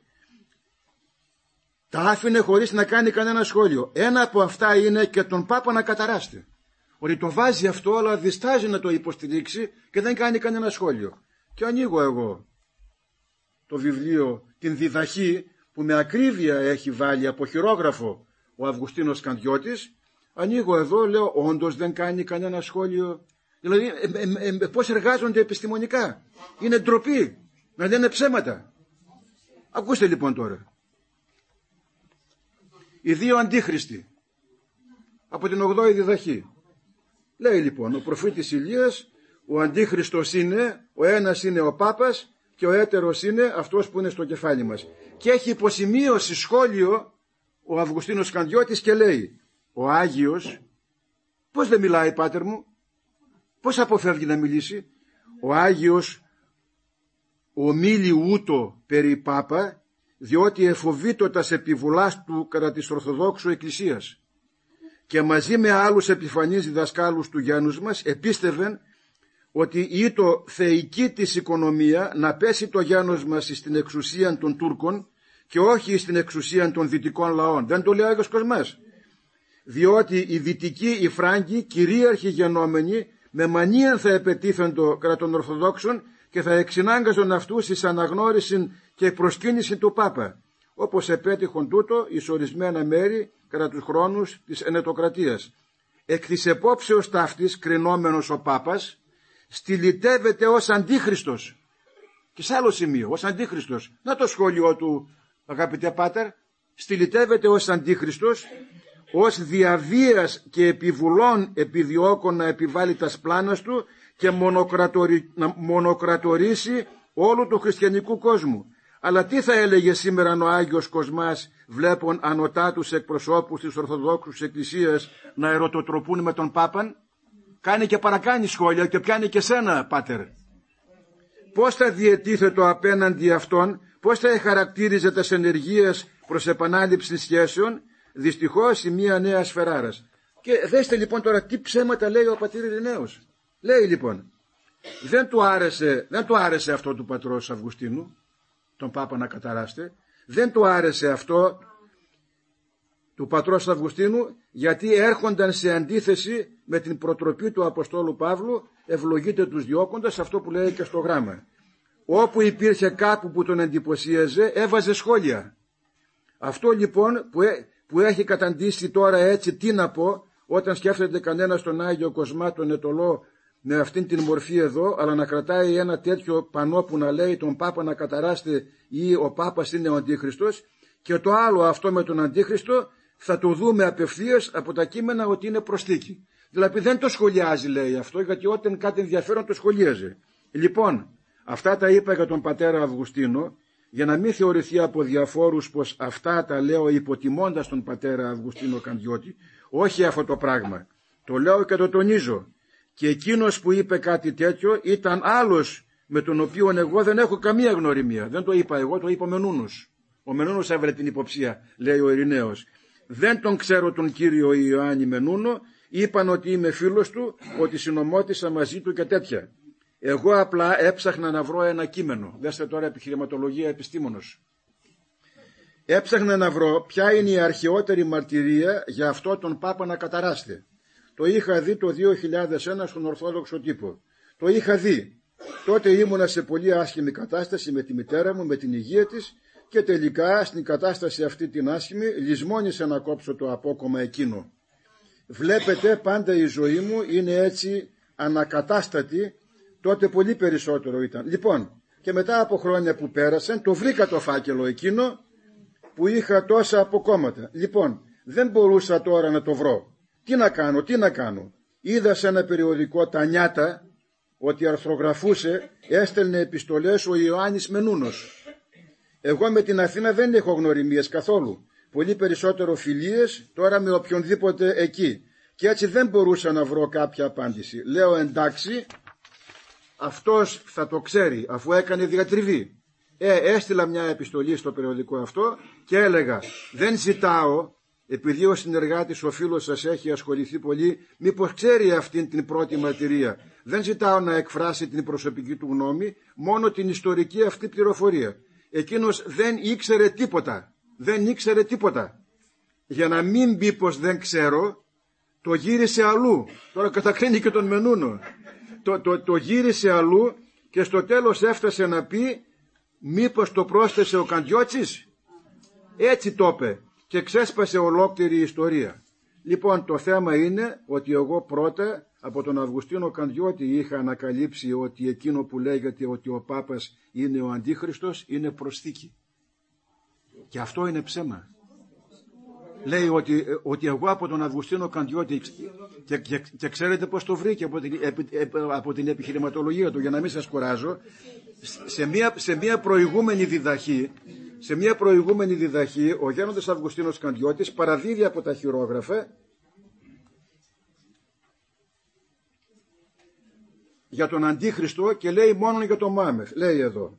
Τα άφηνε χωρίς να κάνει κανένα σχόλιο. Ένα από αυτά είναι και τον Πάπα να καταράστη. Ότι το βάζει αυτό, αλλά διστάζει να το υποστηρίξει και δεν κάνει κανένα σχόλιο. Και ανοίγω εγώ το βιβλίο, την διδαχή που με ακρίβεια έχει βάλει από χειρόγραφο ο Αυγουστίνος Καντιώτης. Ανοίγω εδώ, λέω, όντως δεν κάνει κανένα σχόλιο. Δηλαδή, πώς εργάζονται επιστημονικά. Είναι ντροπή να λένε ψέματα. Ακούστε λοιπόν τώρα. Οι δύο αντίχριστοι από την 8η διδαχή. Λέει λοιπόν, ο προφήτης Ηλίας, ο αντίχριστος είναι, ο ένας είναι ο Πάπας και ο έτερος είναι αυτός που είναι στο κεφάλι μας. Και έχει υποσημείωση σχόλιο ο Αυγουστίνος Καντιώτης και λέει, ο Άγιος, πώς δεν μιλάει πάτερ μου, πώς αποφεύγει να μιλήσει, ο Άγιος ομίλει ούτω περί Πάπα, διότι εφοβήτωτας επιβουλάς του κατά της Ορθοδόξου Εκκλησίας και μαζί με άλλους επιφανείς διδασκάλους του γένους μας επίστευεν ότι ήτο θεϊκή της οικονομία να πέσει το γένος μας στην εξουσία των Τούρκων και όχι στην εξουσία των δυτικών λαών. Δεν το λέει ο Άγιος Κοσμάς. Διότι οι δυτικοί, οι Φράγκοι, κυρίαρχοι γενόμενοι, με μανίαν θα επετίθεντο κατά των Ορθοδόξων και θα εξυνάγκαζον αυτούς εις αναγνώριση και προσκύνηση του Πάπα, όπως επέτυχον τούτο εις ορισμένα μέρη κατά τους χρόνους της ενετοκρατίας. Εκ της επόψεως ταύτης, κρινόμενος ο Πάπας, στυλιτεύεται ως αντίχριστος. Και σε άλλο σημείο, ως αντίχριστος. Να το σχόλιο του, αγαπητέ πάτερ, στυλιτεύεται ως αντίχριστος, ως διαβίας και επιβουλών επιδιώκων να επιβάλλει τα σπλάνας του και να μονοκρατορήσει όλου του χριστιανικού κόσμου. Αλλά τι θα έλεγε σήμερα ο Άγιος Κοσμάς, βλέπουν ανωτάτους εκπροσώπους της Ορθοδόξου Εκκλησίας να ερωτοτροπούν με τον Πάπαν? Κάνει και παρακάνει σχόλια και πιάνει και σένα, πάτερ. Πώς θα διετίθετο απέναντι αυτών, πώς θα χαρακτήριζε τις ενεργείες προς επανάληψη σχέσεων? Δυστυχώς η μία νέα σφαιράρας. Και δέστε λοιπόν τώρα τι ψέματα λέει ο πατήρ Ειρηναίος. Λέει λοιπόν, δεν του άρεσε αυτό του πατρός Αυγουστίνου, τον Πάπα να καταράστε, δεν του άρεσε αυτό του πατρός Αυγουστίνου, γιατί έρχονταν σε αντίθεση με την προτροπή του Αποστόλου Παύλου, ευλογείται τους διώκοντας, αυτό που λέει και στο γράμμα. Όπου υπήρχε κάπου που τον εντυπωσίαζε, έβαζε σχόλια. Αυτό λοιπόν που έχει καταντήσει τώρα, έτσι τι να πω, όταν σκέφτεται κανένα τον Άγιο Κοσμά τον Αιτωλό με αυτήν την μορφή εδώ, αλλά να κρατάει ένα τέτοιο πανό που να λέει τον Πάπα να καταράστε ή ο Πάπας είναι ο Αντίχριστος, και το άλλο αυτό με τον Αντίχριστο θα το δούμε απευθείας από τα κείμενα ότι είναι προσθήκη. Δηλαδή δεν το σχολιάζει, λέει αυτό, γιατί όταν κάτι ενδιαφέρον το σχολίαζε. Λοιπόν, αυτά τα είπα για τον πατέρα Αυγουστίνο, για να μην θεωρηθεί από διαφόρους πως αυτά τα λέω υποτιμώντας τον πατέρα Αυγουστίνο Καντιώτη. Όχι αυτό το πράγμα. Το λέω και το τονίζω. Και εκείνος που είπε κάτι τέτοιο ήταν άλλος με τον οποίο εγώ δεν έχω καμία γνωριμία. Δεν το είπα εγώ, το είπε ο Μενούνος. Ο Μενούνος έβρε την υποψία, λέει ο Ειρηναίος. Δεν τον ξέρω τον κύριο Ιωάννη Μενούνο, είπαν ότι είμαι φίλος του, ότι συνομώτησα μαζί του και τέτοια. Εγώ απλά έψαχνα να βρω ένα κείμενο. Δέστε τώρα επιχειρηματολογία επιστήμονος. Έψαχνα να βρω ποια είναι η αρχαιότερη μαρτυρία για αυτό τον Πάπα να καταράστε. Το είχα δει το 2001 στον Ορθόδοξο τύπο. Το είχα δει. Τότε ήμουνα σε πολύ άσχημη κατάσταση με τη μητέρα μου, με την υγεία της, και τελικά στην κατάσταση αυτή την άσχημη λησμόνισα να κόψω το απόκομμα εκείνο. Βλέπετε, πάντα η ζωή μου είναι έτσι ανακατάστατη, τότε πολύ περισσότερο ήταν. Λοιπόν, και μετά από χρόνια που πέρασαν, το βρήκα το φάκελο εκείνο που είχα τόσα αποκόμματα. Λοιπόν, δεν μπορούσα τώρα να το βρω. Τι να κάνω. είδα σε ένα περιοδικό τα Νιάτα ότι αρθρογραφούσε, έστελνε επιστολές ο Ιωάννης Μενούνος. Εγώ με την Αθήνα δεν έχω γνωριμίες καθόλου. Πολύ περισσότερο φιλίες τώρα με οποιονδήποτε εκεί. Και έτσι δεν μπορούσα να βρω κάποια απάντηση. Λέω εντάξει, αυτός θα το ξέρει αφού έκανε διατριβή. Έστειλα μια επιστολή στο περιοδικό αυτό και έλεγα δεν ζητάω, επειδή ο συνεργάτης, ο φίλος σας έχει ασχοληθεί πολύ, μήπως ξέρει αυτήν την πρώτη μαρτυρία. Δεν ζητάω να εκφράσει την προσωπική του γνώμη, μόνο την ιστορική αυτή πληροφορία. Εκείνος δεν ήξερε τίποτα. Δεν ήξερε τίποτα. Για να μην πει πως δεν ξέρω, το γύρισε αλλού. Τώρα κατακρίνει και τον Μενούνο. Το γύρισε αλλού και στο τέλος έφτασε να πει μήπως το πρόσθεσε ο Καντιότσης. Έτσι το είπε και ξέσπασε ολόκληρη η ιστορία. Λοιπόν, το θέμα είναι ότι εγώ πρώτα από τον Αυγουστίνο Καντιώτη είχα ανακαλύψει ότι εκείνο που λέγεται ότι ο Πάπας είναι ο Αντίχριστος είναι προσθήκη. Και αυτό είναι ψέμα. Λέει ότι εγώ από τον Αυγουστίνο Καντιώτη και ξέρετε πως το βρήκε από την επιχειρηματολογία του, για να μην σας κουράζω, σε μια προηγούμενη διδαχή ο γέροντας Αυγουστίνος Καντιώτης παραδίδει από τα χειρόγραφα για τον Αντίχριστο και λέει μόνο για τον Μωάμεθ. Λέει εδώ.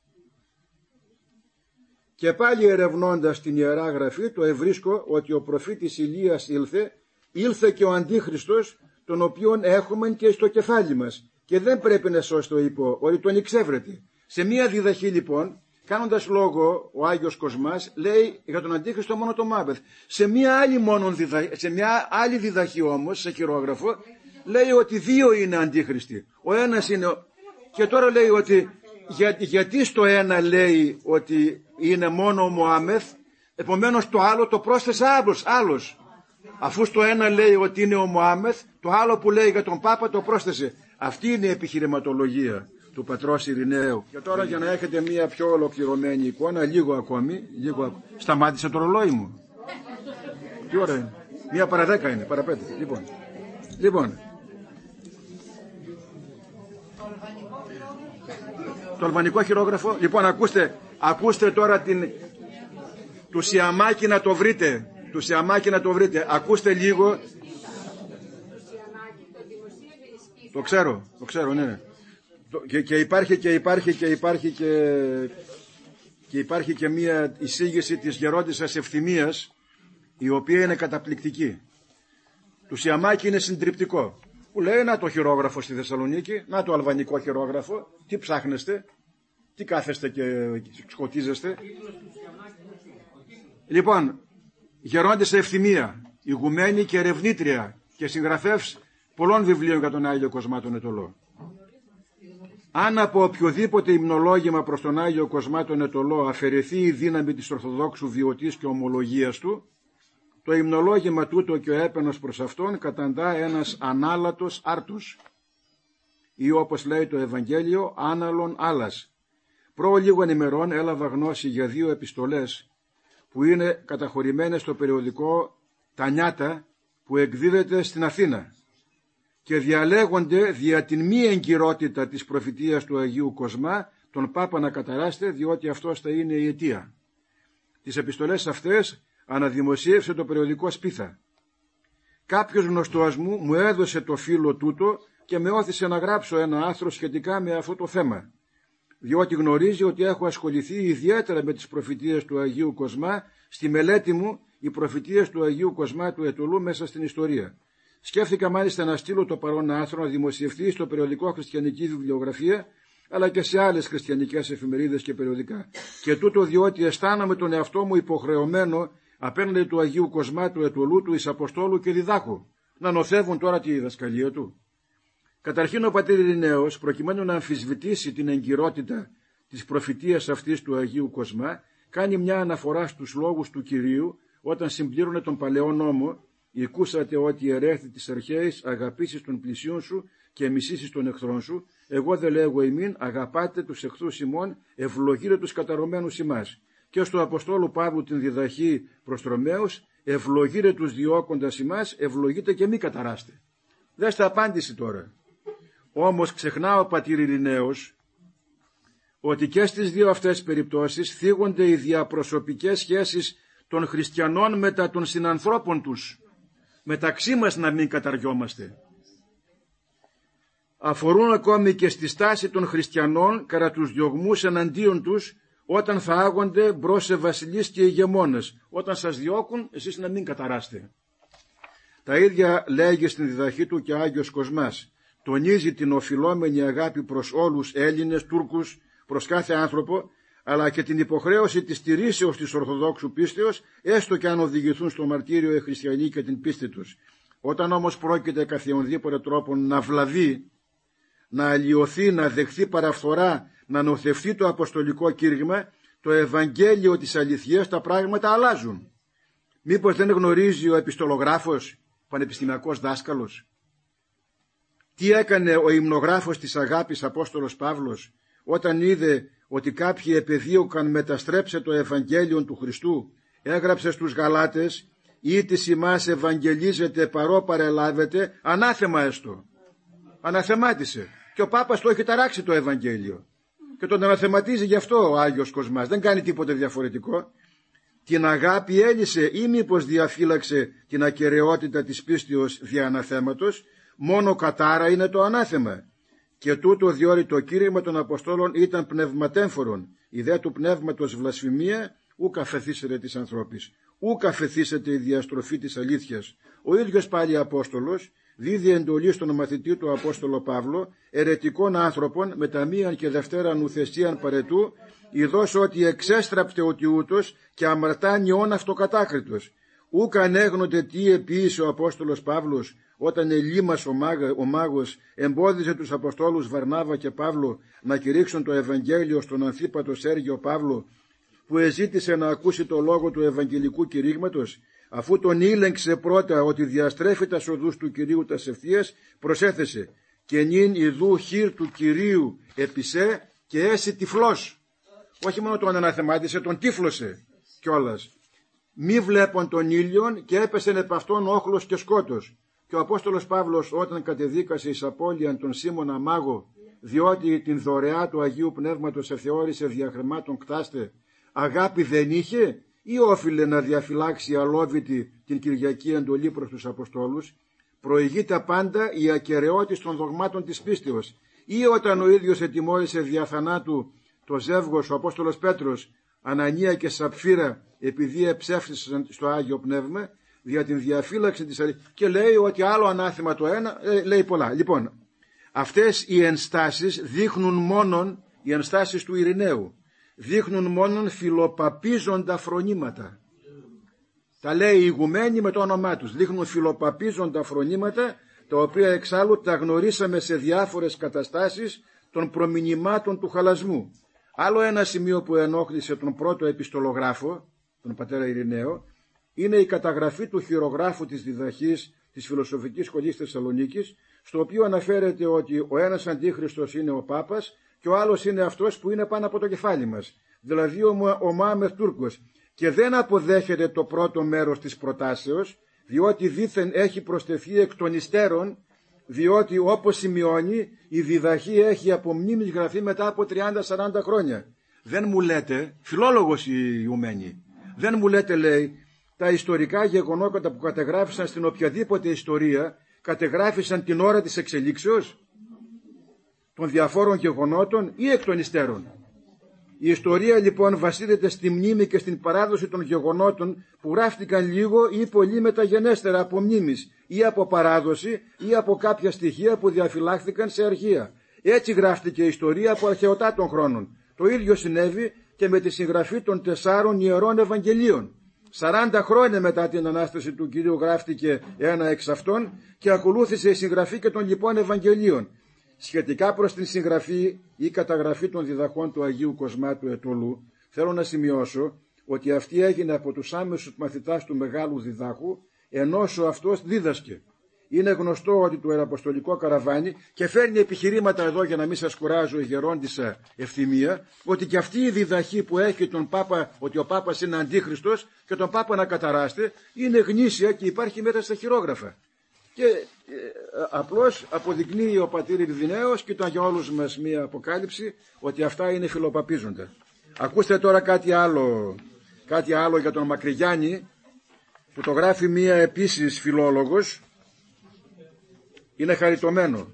Και πάλι ερευνώντας την Ιερά Γραφή το ευρίσκω ότι ο προφήτης Ηλίας ήλθε και ο Αντίχριστος τον οποίον έχουμε και στο κεφάλι μας και δεν πρέπει να σώσει το υπό ότι τον εξέβρεται. Σε μία διδαχή λοιπόν, κάνοντας λόγο ο Άγιος Κοσμάς, λέει για τον Αντίχριστο μόνο τον Μωάμεθ. Σε μία άλλη διδαχή όμως, σε χειρόγραφο, λέει ότι δύο είναι αντίχριστοι. Ο ένας είναι... Και τώρα λέει ότι γιατί στο ένα λέει ότι είναι μόνο ο Μωάμεθ, επομένως το άλλο το πρόσθεσε άλλος. Αφού στο ένα λέει ότι είναι ο Μωάμεθ, το άλλο που λέει για τον Πάπα το πρόσθεσε. Αυτή είναι η επιχειρηματολογία του πατρός Ειρηναίου. Και τώρα για να έχετε μια πιο ολοκληρωμένη εικόνα, λίγο ακόμη, σταμάτησε το ρολόι μου. Τι ώρα είναι? 1 παρά 10 είναι, παρά 5. Λοιπόν. Το αλβανικό χειρόγραφο. Λοιπόν, ακούστε τώρα του Σιαμάκη να το βρείτε. Ακούστε λίγο. Το ξέρω, ναι. Και υπάρχει και μία εισήγηση της γερόντισσας Ευθυμίας, η οποία είναι καταπληκτική. Του Σιαμάκη είναι συντριπτικό. Που λέει να το χειρόγραφο στη Θεσσαλονίκη, να το αλβανικό χειρόγραφο, τι ψάχνεστε, τι κάθεστε και σκοτίζεστε. Λοιπόν, γερόντισσα Ευθυμία, ηγουμένη και ερευνήτρια και συγγραφεύς πολλών βιβλίων για τον Άγιο Κοσμά τον Αιτωλό. Αν από οποιοδήποτε υμνολόγημα προς τον Άγιο Κοσμά τον Αιτωλό αφαιρεθεί η δύναμη της Ορθοδόξου βιωτής και ομολογίας του, το υμνολόγημα τούτο και ο έπαινος προς αυτόν καταντά ένας ανάλατος άρτος, ή όπως λέει το Ευαγγέλιο, άναλον άλλας. Προ λίγων ημερών έλαβα γνώση για 2 επιστολές που είναι καταχωρημένες στο περιοδικό Τα Νιάτα που εκδίδεται στην Αθήνα και διαλέγονται δια την μη εγκυρότητα της προφητείας του Αγίου Κοσμά τον Πάπα να καταράστε, διότι αυτός θα είναι η αιτία. Τις επιστολές αυτές αναδημοσίευσε το περιοδικό Σπίθα. Κάποιος γνωστός μου έδωσε το φύλλο τούτο και με όθησε να γράψω ένα άρθρο σχετικά με αυτό το θέμα, διότι γνωρίζει ότι έχω ασχοληθεί ιδιαίτερα με τις προφητείες του Αγίου Κοσμά στη μελέτη μου, οι προφητείες του Αγίου Κοσμά του Αιτωλού μέσα στην ιστορία. Σκέφτηκα μάλιστα να στείλω το παρόν άρθρο να δημοσιευτεί στο περιοδικό Χριστιανική Βιβλιογραφία, αλλά και σε άλλες χριστιανικές εφημερίδες και περιοδικά. Και τούτο διότι αισθάνομαι τον εαυτό μου υποχρεωμένο απέναντι του Αγίου Κοσμά του Αιτωλού, του εις Αποστόλου και διδάκου, να νοθεύουν τώρα τη διδασκαλία του. Καταρχήν ο πατήρ Ειρηναίος, προκειμένου να αμφισβητήσει την εγκυρότητα της προφητείας αυτής του Αγίου Κοσμά, κάνει μια αναφορά στους λόγους του Κυρίου όταν συμπλήρωνε τον Παλαιό Νόμο «Οικούσατε ότι ερέχθη της αρχαίης αγαπήσεις των πλησίων σου και μισήσεις των εχθρών σου, εγώ δε λέγω ημίν αγαπάτε τους εχθρούς ημών, ευλογείτε τους καταρωμένους ημάς». Και στο Αποστόλου Παύλου την διδαχή προς Ρωμαίους, ευλογείτε τους διώκοντας ημάς, ευλογείτε και μη καταράστε. Δέστε απάντηση τώρα. Όμως ξεχνά ο πατήρ Ειρηναίος ότι και στις δύο αυτές περιπτώσεις θίγονται οι διαπροσωπικές σχέσεις των χριστιανών μετά των συνανθρώπων τους. Μεταξύ μας να μην καταριόμαστε. Αφορούν ακόμη και στη στάση των χριστιανών κατά τους διωγμούς εναντίον τους όταν θα άγονται μπρος σε βασιλείς και ηγεμόνες. Όταν σας διώκουν, εσείς να μην καταράστε. Τα ίδια λέγει στην διδαχή του και ο Άγιος Κοσμάς. Τονίζει την οφειλόμενη αγάπη προς όλους Έλληνες, Τούρκους, προς κάθε άνθρωπο, αλλά και την υποχρέωση της στηρίσεως της Ορθοδόξου πίστεως, έστω και αν οδηγηθούν στο μαρτύριο οι χριστιανοί και την πίστη τους. Όταν όμως πρόκειται καθιονδήποτε τρόπο να βλαβεί, να αλλοιωθεί, να δεχθεί παραφθορά, να νοθευτεί το αποστολικό κήρυγμα, το Ευαγγέλιο της αληθείας, τα πράγματα αλλάζουν. Μήπως δεν γνωρίζει ο επιστολογράφος, πανεπιστημιακός δάσκαλος? Τι έκανε ο υμνογράφος της αγάπης Απόστολος Παύλος όταν είδε ότι κάποιοι επεδίωκαν μεταστρέψε το Ευαγγέλιο του Χριστού? Έγραψε στους Γαλάτες, ή της ημάς ευαγγελίζεται παρό παρελάβετε, ανάθεμα έστω. Αναθεμάτισε. Και ο Πάπας το έχει ταράξει το Ευαγγέλιο. Και τον αναθεματίζει γι' αυτό ο Άγιος Κοσμάς. Δεν κάνει τίποτε διαφορετικό. Την αγάπη έλυσε ή μήπως διαφύλαξε την ακεραιότητα της πίστεως δια αναθέματος? Μόνο κατάρα είναι το ανάθεμα. Και τούτο διότι το κήρυγμα των Αποστόλων ήταν πνευματέμφορον. Η δε του πνεύματος βλασφημία ούκ αφεθήσετε της ανθρώπης. Ούκ αφεθήσετε η διαστροφή της αλήθειας. Ο ίδιος πάλι Απόστολος δίδει εντολή στον μαθητή του Απόστολο Παύλο, ερετικών άνθρωπων με τα μίαν και δευτέραν ουθεσίαν παρετού, ειδός ότι εξέστραπτε ότι ούτως και αμαρτάνει όν αυτοκατάκριτος. Ούκ ανέγνονται τι επίησε ο Απόστολος Παύλος όταν Ελίμας ο μάγος εμπόδιζε τους Αποστόλους Βαρνάβα και Παύλο να κηρύξουν το Ευαγγέλιο στον Ανθίπατο Σέργιο Παύλο, που εζήτησε να ακούσει το λόγο του Ευαγγελικού κηρύγματος, αφού τον ήλεγξε πρώτα ότι διαστρέφει τα οδούς του Κυρίου τας ευθείας, προσέθεσε «Και νυν ιδού χείρ του Κυρίου επισέ και έσυ τυφλός». Όχι μόνο τον αναθεμάτισε, τον τύφλωσε κιόλας. Μη βλέπον τον ήλιον και έπεσεν επ' αυτόν όχλος και σκότος. Και ο Απόστολος Παύλος όταν κατεδίκασε εις απώλειαν τον Σίμωνα Μάγο, διότι την δωρεά του Αγίου Πνεύματος εθεώρησε διαχρημάτων κτάστε, αγάπη δεν είχε ή όφιλε να διαφυλάξει αλόβητη την Κυριακή εντολή προς τους Αποστόλους? Προηγείται πάντα η ακεραιότης των δογμάτων της πίστεως, ή όταν ο ίδιος ετιμώρησε δια θανάτου το ζεύγος ο Απόστολος Πέτρος, Ανανία και Σαπφύρα, επειδή εψεύτησαν στο Άγιο Πνεύμα, δια την διαφύλαξη της αλήθειας, και λέει ότι άλλο ανάθεμα το ένα, λέει πολλά. Λοιπόν, αυτές οι ενστάσεις δείχνουν μόνον, οι ενστάσεις του Ειρηναίου, δείχνουν μόνον φιλοπαπίζοντα φρονήματα. Τα λέει οι ηγουμένοι με το όνομά τους. Δείχνουν φιλοπαπίζοντα φρονήματα, τα οποία εξάλλου τα γνωρίσαμε σε διάφορες καταστάσεις των προμηνυμάτων του χαλασμού. Άλλο ένα σημείο που ενόχλησε τον πρώτο επιστολογράφο, τον πατέρα Ειρηναίο, είναι η καταγραφή του χειρογράφου της διδαχής της Φιλοσοφικής Σχολής Θεσσαλονίκης, στο οποίο αναφέρεται ότι ο ένας αντίχριστος είναι ο Πάπας και ο άλλος είναι αυτός που είναι πάνω από το κεφάλι μας, δηλαδή ο Μωάμεθ Τούρκος, και δεν αποδέχεται το πρώτο μέρος της προτάσεως, διότι δήθεν έχει προστεθεί εκ των υστέρων, διότι όπως σημειώνει η διδαχή έχει από μνήμης γραφεί μετά από 30-40 χρόνια. Δεν μου λέτε, φιλόλογος η Ιουμένη, δεν μου λέτε, λέει, τα ιστορικά γεγονότα που κατεγράφησαν στην οποιαδήποτε ιστορία κατεγράφησαν την ώρα της εξελίξεως των διαφόρων γεγονότων ή εκ των υστέρων. Η ιστορία λοιπόν βασίζεται στη μνήμη και στην παράδοση των γεγονότων που γράφτηκαν λίγο ή πολύ μεταγενέστερα από μνήμης ή από παράδοση ή από κάποια στοιχεία που διαφυλάχθηκαν σε αρχεία. Έτσι γράφτηκε η ιστορία από αρχαιοτά των χρόνων. Το ίδιο συνέβη και με τη συγγραφή των 4 Ιερών Ευαγγελίων. 40 χρόνια μετά την Ανάσταση του Κυρίου γράφτηκε ένα εξ αυτών και ακολούθησε η συγγραφή και των λοιπών Ευαγγελίων. Σχετικά προς την συγγραφή ή καταγραφή των διδαχών του Αγίου Κοσμά του Ετωλού, θέλω να σημειώσω ότι αυτή έγινε από τους άμεσους μαθητάς του Μεγάλου Διδάχου, ενώσο αυτός δίδασκε. Είναι γνωστό ότι το Ιεραποστολικό Καραβάνι, και φέρνει επιχειρήματα εδώ για να μην σας κουράζω η γερόντισσα Ευθυμία, ότι και αυτή η διδαχή που έχει τον Πάπα, ότι ο Πάπας είναι αντίχριστος και τον Πάπα να καταράστε, είναι γνήσια και υπάρχει μέσα στα χειρόγραφα. Και απλώς αποδεικνύει ο πατήρ Ειρηναίος, και ήταν για όλους μας μία αποκάλυψη, ότι αυτά είναι φιλοπαπίζοντα. Ακούστε τώρα κάτι άλλο για τον Μακρυγιάννη, που το γράφει μία επίσης φιλόλογος, είναι χαριτωμένο.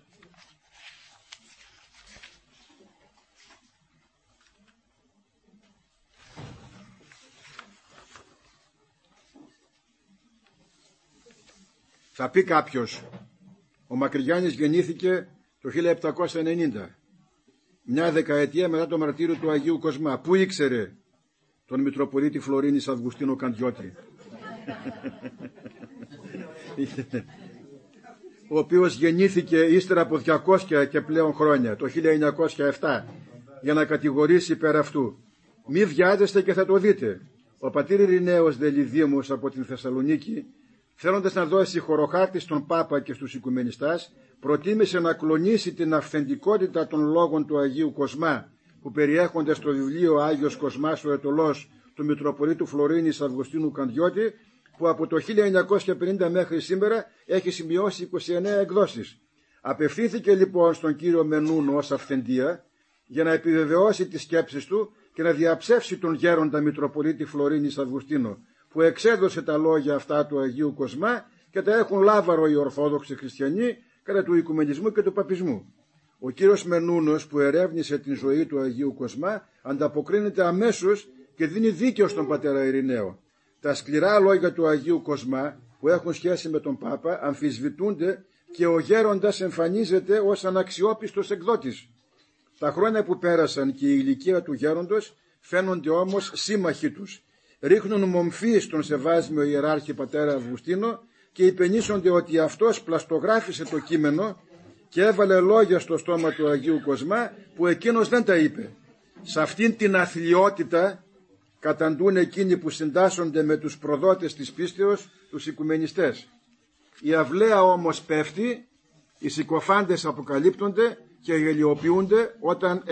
Θα πει κάποιος, ο Μακρυγιάννης γεννήθηκε το 1790, μια δεκαετία μετά το μαρτύριο του Αγίου Κοσμά. Πού ήξερε τον Μητροπολίτη Φλωρίνης Αυγουστίνο Καντιώτη, ο οποίος γεννήθηκε ύστερα από 200 και πλέον χρόνια, το 1907, για να κατηγορήσει πέρα αυτού. Μη βιάζεστε και θα το δείτε. Ο πατήρ Ειρηναίος Δελιδήμος από την Θεσσαλονίκη, θέλοντας να δώσει χωροχάρτη στον Πάπα και στους οικουμενιστάς, προτίμησε να κλονίσει την αυθεντικότητα των λόγων του Αγίου Κοσμά, που περιέχονται στο βιβλίο Άγιος Κοσμάς ο Ετωλός του Μητροπολίτου Φλωρίνης Αυγουστίνου Καντιώτη, που από το 1950 μέχρι σήμερα έχει σημειώσει 29 εκδόσεις. Απευθύνθηκε λοιπόν στον κύριο Μενούνο ως αυθεντία, για να επιβεβαιώσει τις σκέψεις του και να διαψεύσει τον γέροντα Μητροπολίτη Φλωρίνης Αυγουστίνο, που εξέδωσε τα λόγια αυτά του Αγίου Κοσμά και τα έχουν λάβαρο οι Ορθόδοξοι Χριστιανοί κατά του Οικουμενισμού και του Παπισμού. Ο κύριος Μενούνος, που ερεύνησε την ζωή του Αγίου Κοσμά, ανταποκρίνεται αμέσως και δίνει δίκαιο στον πατέρα Ειρηναίο. Τα σκληρά λόγια του Αγίου Κοσμά, που έχουν σχέση με τον Πάπα, αμφισβητούνται και ο γέροντας εμφανίζεται ως αναξιόπιστος εκδότης. Τα χρόνια που πέρασαν και η ηλικία του γέροντος φαίνονται όμως σύμμαχοί τους. Ρίχνουν μομφή στον σεβάσμιο ιεράρχη πατέρα Αυγουστίνο και υπενήσονται ότι αυτός πλαστογράφησε το κείμενο και έβαλε λόγια στο στόμα του Αγίου Κοσμά που εκείνος δεν τα είπε. Σε αυτήν την αθλιότητα καταντούν εκείνοι που συντάσσονται με τους προδότες της πίστεως, τους οικουμενιστές. Η αυλαία όμως πέφτει, οι συκοφάντες αποκαλύπτονται και γελιοποιούνται όταν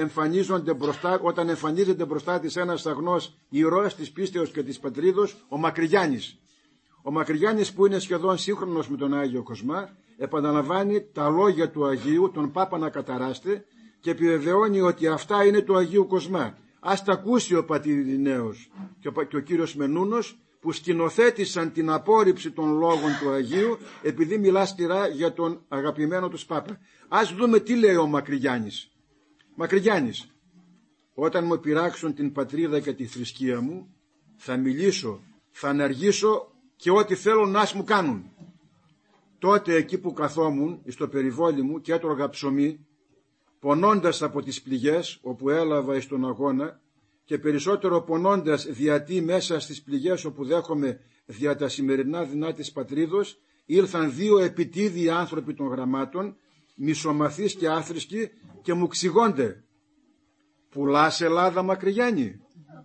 εμφανίζεται μπροστά της ένας αγνός ηρώας της πίστεως και της πατρίδος, ο Μακρυγιάννης. Ο Μακρυγιάννης, που είναι σχεδόν σύγχρονος με τον Άγιο Κοσμά, επαναλαμβάνει τα λόγια του Αγίου, τον Πάπα να καταράστε, και επιβεβαιώνει ότι αυτά είναι του Αγίου Κοσμά. Ας τα ακούσει ο πατήρ Ειρηναίος και ο κύριος Μενούνος, που σκηνοθέτησαν την απόρριψη των λόγων του Αγίου, επειδή μιλά σκληρά για τον αγαπημένο τους Πάπα. Ας δούμε τι λέει ο Μακρυγιάννης. Μακρυγιάννης: όταν μου πειράξουν την πατρίδα και τη θρησκεία μου, θα μιλήσω, θα αναργήσω και ό,τι θέλουν να μου κάνουν. Τότε εκεί που καθόμουν στο περιβόλι μου και έτρωγα ψωμί, πονώντας από τις πληγές όπου έλαβα εις τον αγώνα, και περισσότερο πονώντας διατί μέσα στις πληγές όπου δέχομαι δια τα σημερινά δεινά της πατρίδος, ήλθαν δύο επιτίδιοι άνθρωποι των γραμμάτων, μισομαθείς και άθρησκοι, και μου ξηγώνται: «Πουλάς Ελλάδα, Μακρυγιάννη?»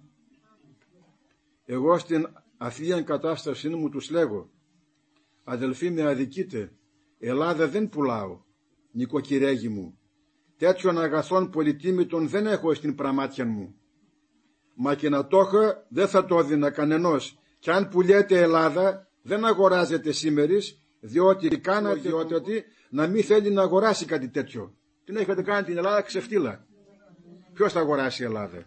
Εγώ στην αθλία κατάστασή μου τους λέγω: «Αδελφοί, με αδικείτε, Ελλάδα δεν πουλάω, νοικοκυρέγι μου. Τέτοιων αγαθών πολυτίμητων δεν έχω στην πραμάτια μου. Μα και να το είχα δεν θα το έδινα κανενός. Κι αν πουλιέται Ελλάδα δεν αγοράζεται σήμερις, διότι κάνατε ότι να μην θέλει να αγοράσει κάτι τέτοιο. Την έχετε κάνει την Ελλάδα ξεφτύλα. Ποιος θα αγοράσει η Ελλάδα?»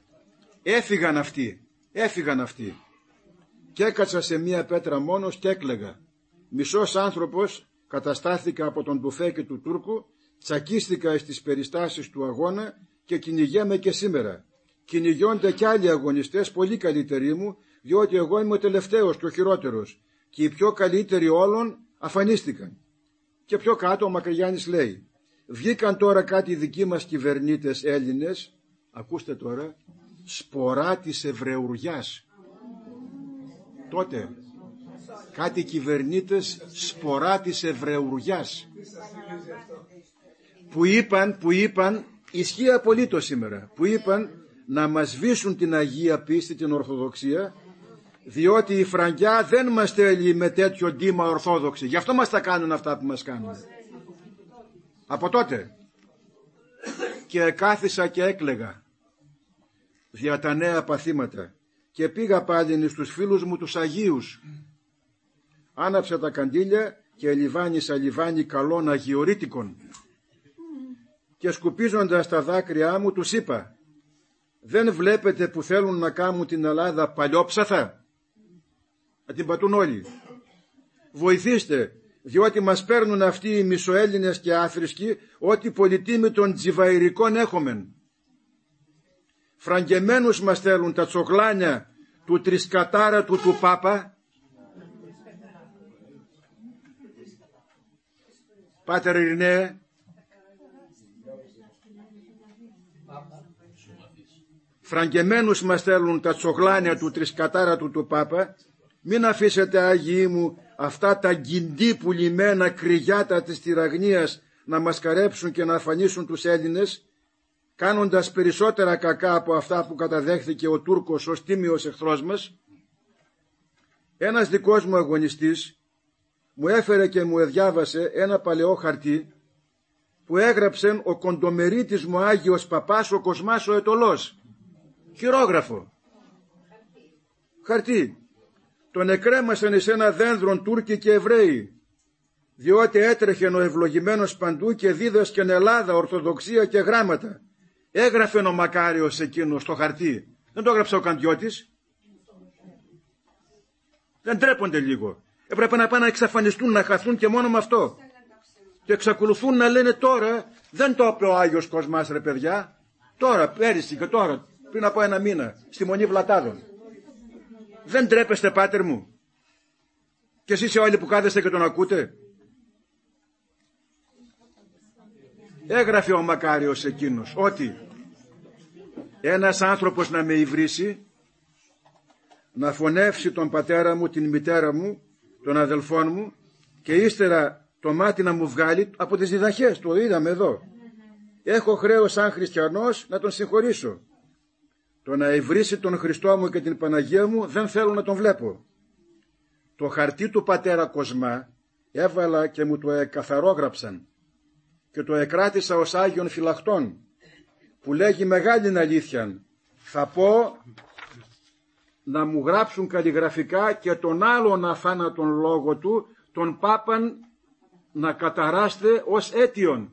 Έφυγαν αυτοί. Και έκατσα σε μία πέτρα μόνος και έκλαιγα. Μισός άνθρωπος καταστάθηκα από τον τουφέκι του Τούρκου, τσακίστηκα στις περιστάσεις του αγώνα και κυνηγέμαι και σήμερα. Κυνηγιόνται κι άλλοι αγωνιστές πολύ καλύτεροι μου, διότι εγώ είμαι ο τελευταίος και ο χειρότερος, και οι πιο καλύτεροι όλων αφανίστηκαν. Και πιο κάτω ο Μακρυγιάννης λέει: βγήκαν τώρα κάτι δικοί μας κυβερνήτες Έλληνες, ακούστε τώρα, σπορά της Εβραιουριάς. Τότε κάτι κυβερνήτες σπορά της Εβραιουριάς που είπαν, ισχύει απολύτως σήμερα, που είπαν να μας σβήσουν την Αγία Πίστη, την Ορθοδοξία, διότι η Φραγκιά δεν μας θέλει με τέτοιο ντύμα Ορθόδοξη. Γι' αυτό μας τα κάνουν αυτά που μας κάνουν. Από τότε και κάθισα και έκλαιγα για τα νέα παθήματα και πήγα πάλι στους φίλους μου τους Αγίους. Άναψα τα καντήλια και λιβάνι σαλιβάνι καλών αγιορείτικων. Και σκουπίζοντας τα δάκρυά μου τους είπα, δεν βλέπετε που θέλουν να κάνουν την Ελλάδα παλιόψαθα? Να την πατούν όλοι. Βοηθήστε, διότι μας παίρνουν αυτοί οι μισοέλληνες και άθρησκοι ό,τι πολυτίμη των τζιβαϊρικών έχομεν. Φραγκεμένους μας θέλουν τα τσογλάνια του τρισκατάρατου του Πάπα. Πάτερ Ειρηναίε, φραγκεμένους μας θέλουν τα τσογλάνια του τρισκατάρατου του Πάπα. Μην αφήσετε, Άγιοι μου, αυτά τα γκιντί πουλημένα κρυγιάτα της τυραγνίας να μας καρέψουν και να αφανίσουν τους Έλληνες, κάνοντας περισσότερα κακά από αυτά που καταδέχθηκε ο Τούρκος ως τίμιος εχθρός μας. Ένας δικός μου αγωνιστής μου έφερε και μου εδιάβασε ένα παλαιό χαρτί που έγραψε ο κοντομερίτης μου Άγιος Παπάς ο Κοσμάς ο Ετωλός. Χειρόγραφο. Χαρτί. Τον εκρέμασαν εις ένα δένδρον Τούρκοι και Εβραίοι, διότι έτρεχε ο ευλογημένος παντού και δίδασκεν Ελλάδα, Ορθοδοξία και γράμματα. Έγραφε ο Μακάριος εκείνος στο χαρτί. Δεν το έγραψε ο Καντιώτης. Δεν τρέπονται λίγο. Έπρεπε να πάνε να εξαφανιστούν, να χαθούν και μόνο με αυτό. Και εξακολουθούν να λένε τώρα, δεν το είπε ο Άγιος Κοσμάς ρε παιδιά. Τώρα, πέρυσι και τώρα, πριν από ένα μήνα, στη Μονή Βλατάδων. Δεν τρέπεστε, πάτερ μου? Και εσείς όλοι που κάθεστε και τον ακούτε. Έγραφε ο Μακάριος εκείνος ότι ένας άνθρωπος να με υβρίσει, να φωνεύσει τον πατέρα μου, την μητέρα μου, τον αδελφόν μου και ύστερα το μάτι να μου βγάλει από τις διδαχές. Το είδαμε εδώ. Έχω χρέος σαν χριστιανός να τον συγχωρήσω. Το να υβρίσει τον Χριστό μου και την Παναγία μου δεν θέλω να τον βλέπω. Το χαρτί του πατέρα Κοσμά έβαλα και μου το εκαθαρόγραψαν και το εκράτησα ως Άγιον Φυλαχτών, που λέγει μεγάλην αλήθεια. Θα πω να μου γράψουν καλλιγραφικά και τον άλλον αθάνατον λόγο του, τον Πάπαν να καταράστε ως αίτιον.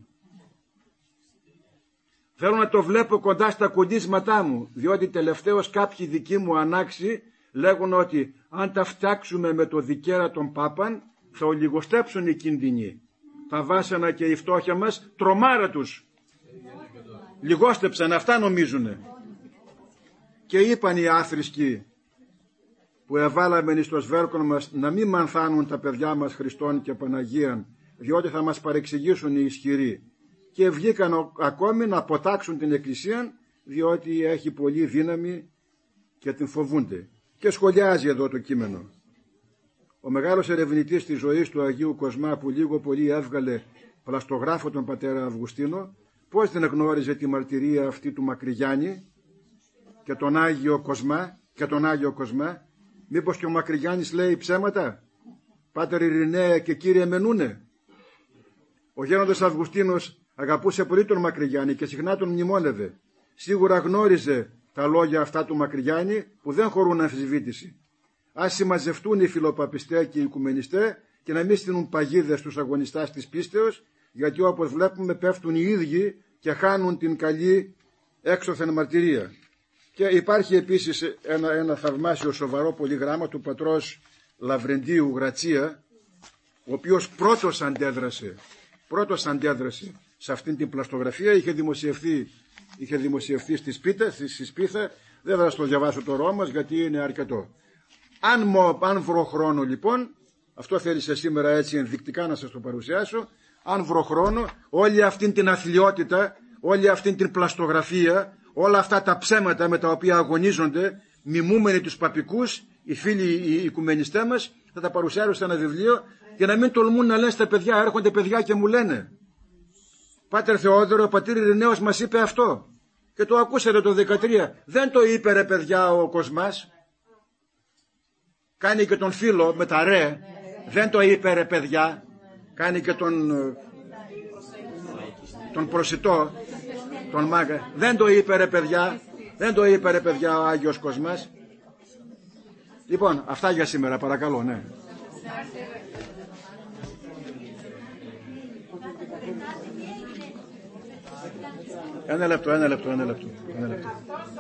Θέλω να το βλέπω κοντά στα κουντίσματά μου, διότι τελευταίως κάποιοι δικοί μου ανάξιοι λέγουν ότι αν τα φτιάξουμε με το δικαίρα των Πάπαν θα ολιγοστέψουν οι κίνδυνοι. Τα βάσανα και η φτώχεια μας τρομάρα τους. Λιγόστεψαν, αυτά νομίζουνε. Και είπαν οι άθρησκοι που εβάλαμε εις το σβέρκον μας να μην μανθάνουν τα παιδιά μας Χριστόν και Παναγίαν, διότι θα μας παρεξηγήσουν οι ισχυροί. Και βγήκαν ακόμη να αποτάξουν την Εκκλησία, διότι έχει πολύ δύναμη και την φοβούνται. Και σχολιάζει εδώ το κείμενο. Ο μεγάλος ερευνητής της ζωής του Αγίου Κοσμά, που λίγο πολύ έβγαλε πλαστογράφο τον πατέρα Αυγουστίνο, πώς δεν γνώριζε τη μαρτυρία αυτή του Μακρυγιάννη και τον Άγιο Κοσμά, μήπως και ο Μακρυγιάννης λέει ψέματα? Πάτερ Ειρηναίε και κύριε Μενούνε. Ο γέροντας Αυγουστίνος αγαπούσε πολύ τον Μακρυγιάννη και συχνά τον μνημόνευε. Σίγουρα γνώριζε τα λόγια αυτά του Μακρυγιάννη που δεν χωρούν αμφισβήτηση. Ας συμμαζευτούν οι φιλοπαπιστέ και οι οικουμενιστέ και να μην στείλουν παγίδες στους αγωνιστάς της πίστεως, γιατί όπως βλέπουμε πέφτουν οι ίδιοι και χάνουν την καλή έξωθεν μαρτυρία. Και υπάρχει επίσης ένα θαυμάσιο σοβαρό πολύ γράμμα του πατρός Λαβρεντίου Γρατσία, ο οποίος πρώτος αντέδρασε σε αυτήν την πλαστογραφία. Είχε δημοσιευθεί στη Σπίθα. Δεν θα το διαβάσω το Ρώμας γιατί είναι αρκετό. Αν βρω χρόνο λοιπόν, αυτό θέλησε σήμερα έτσι ενδεικτικά να σας το παρουσιάσω, αν βρω χρόνο, όλη αυτήν την αθλιότητα, όλη αυτήν την πλαστογραφία, όλα αυτά τα ψέματα με τα οποία αγωνίζονται, μιμούμενοι τους παπικούς, οι φίλοι οι οικουμενιστές μας, θα τα παρουσιάσω σε ένα βιβλίο για να μην τολμούν να λένε στα παιδιά. Έρχονται παιδιά και μου λένε, Πάτερ Θεόδωρο, ο πατήρ Ειρηναίος μας είπε αυτό και το ακούσατε το 13. Δεν το είπε ρε παιδιά ο Κοσμάς? Κάνει και τον φίλο με τα ρε. Δεν το είπε ρε παιδιά? Κάνει και τον προσιτό, τον μάγκα. Δεν το είπε ρε παιδιά? Δεν το είπε ρε παιδιά ο Άγιος Κοσμάς? Λοιπόν, αυτά για σήμερα, παρακαλώ, ναι. Ένα λεπτό.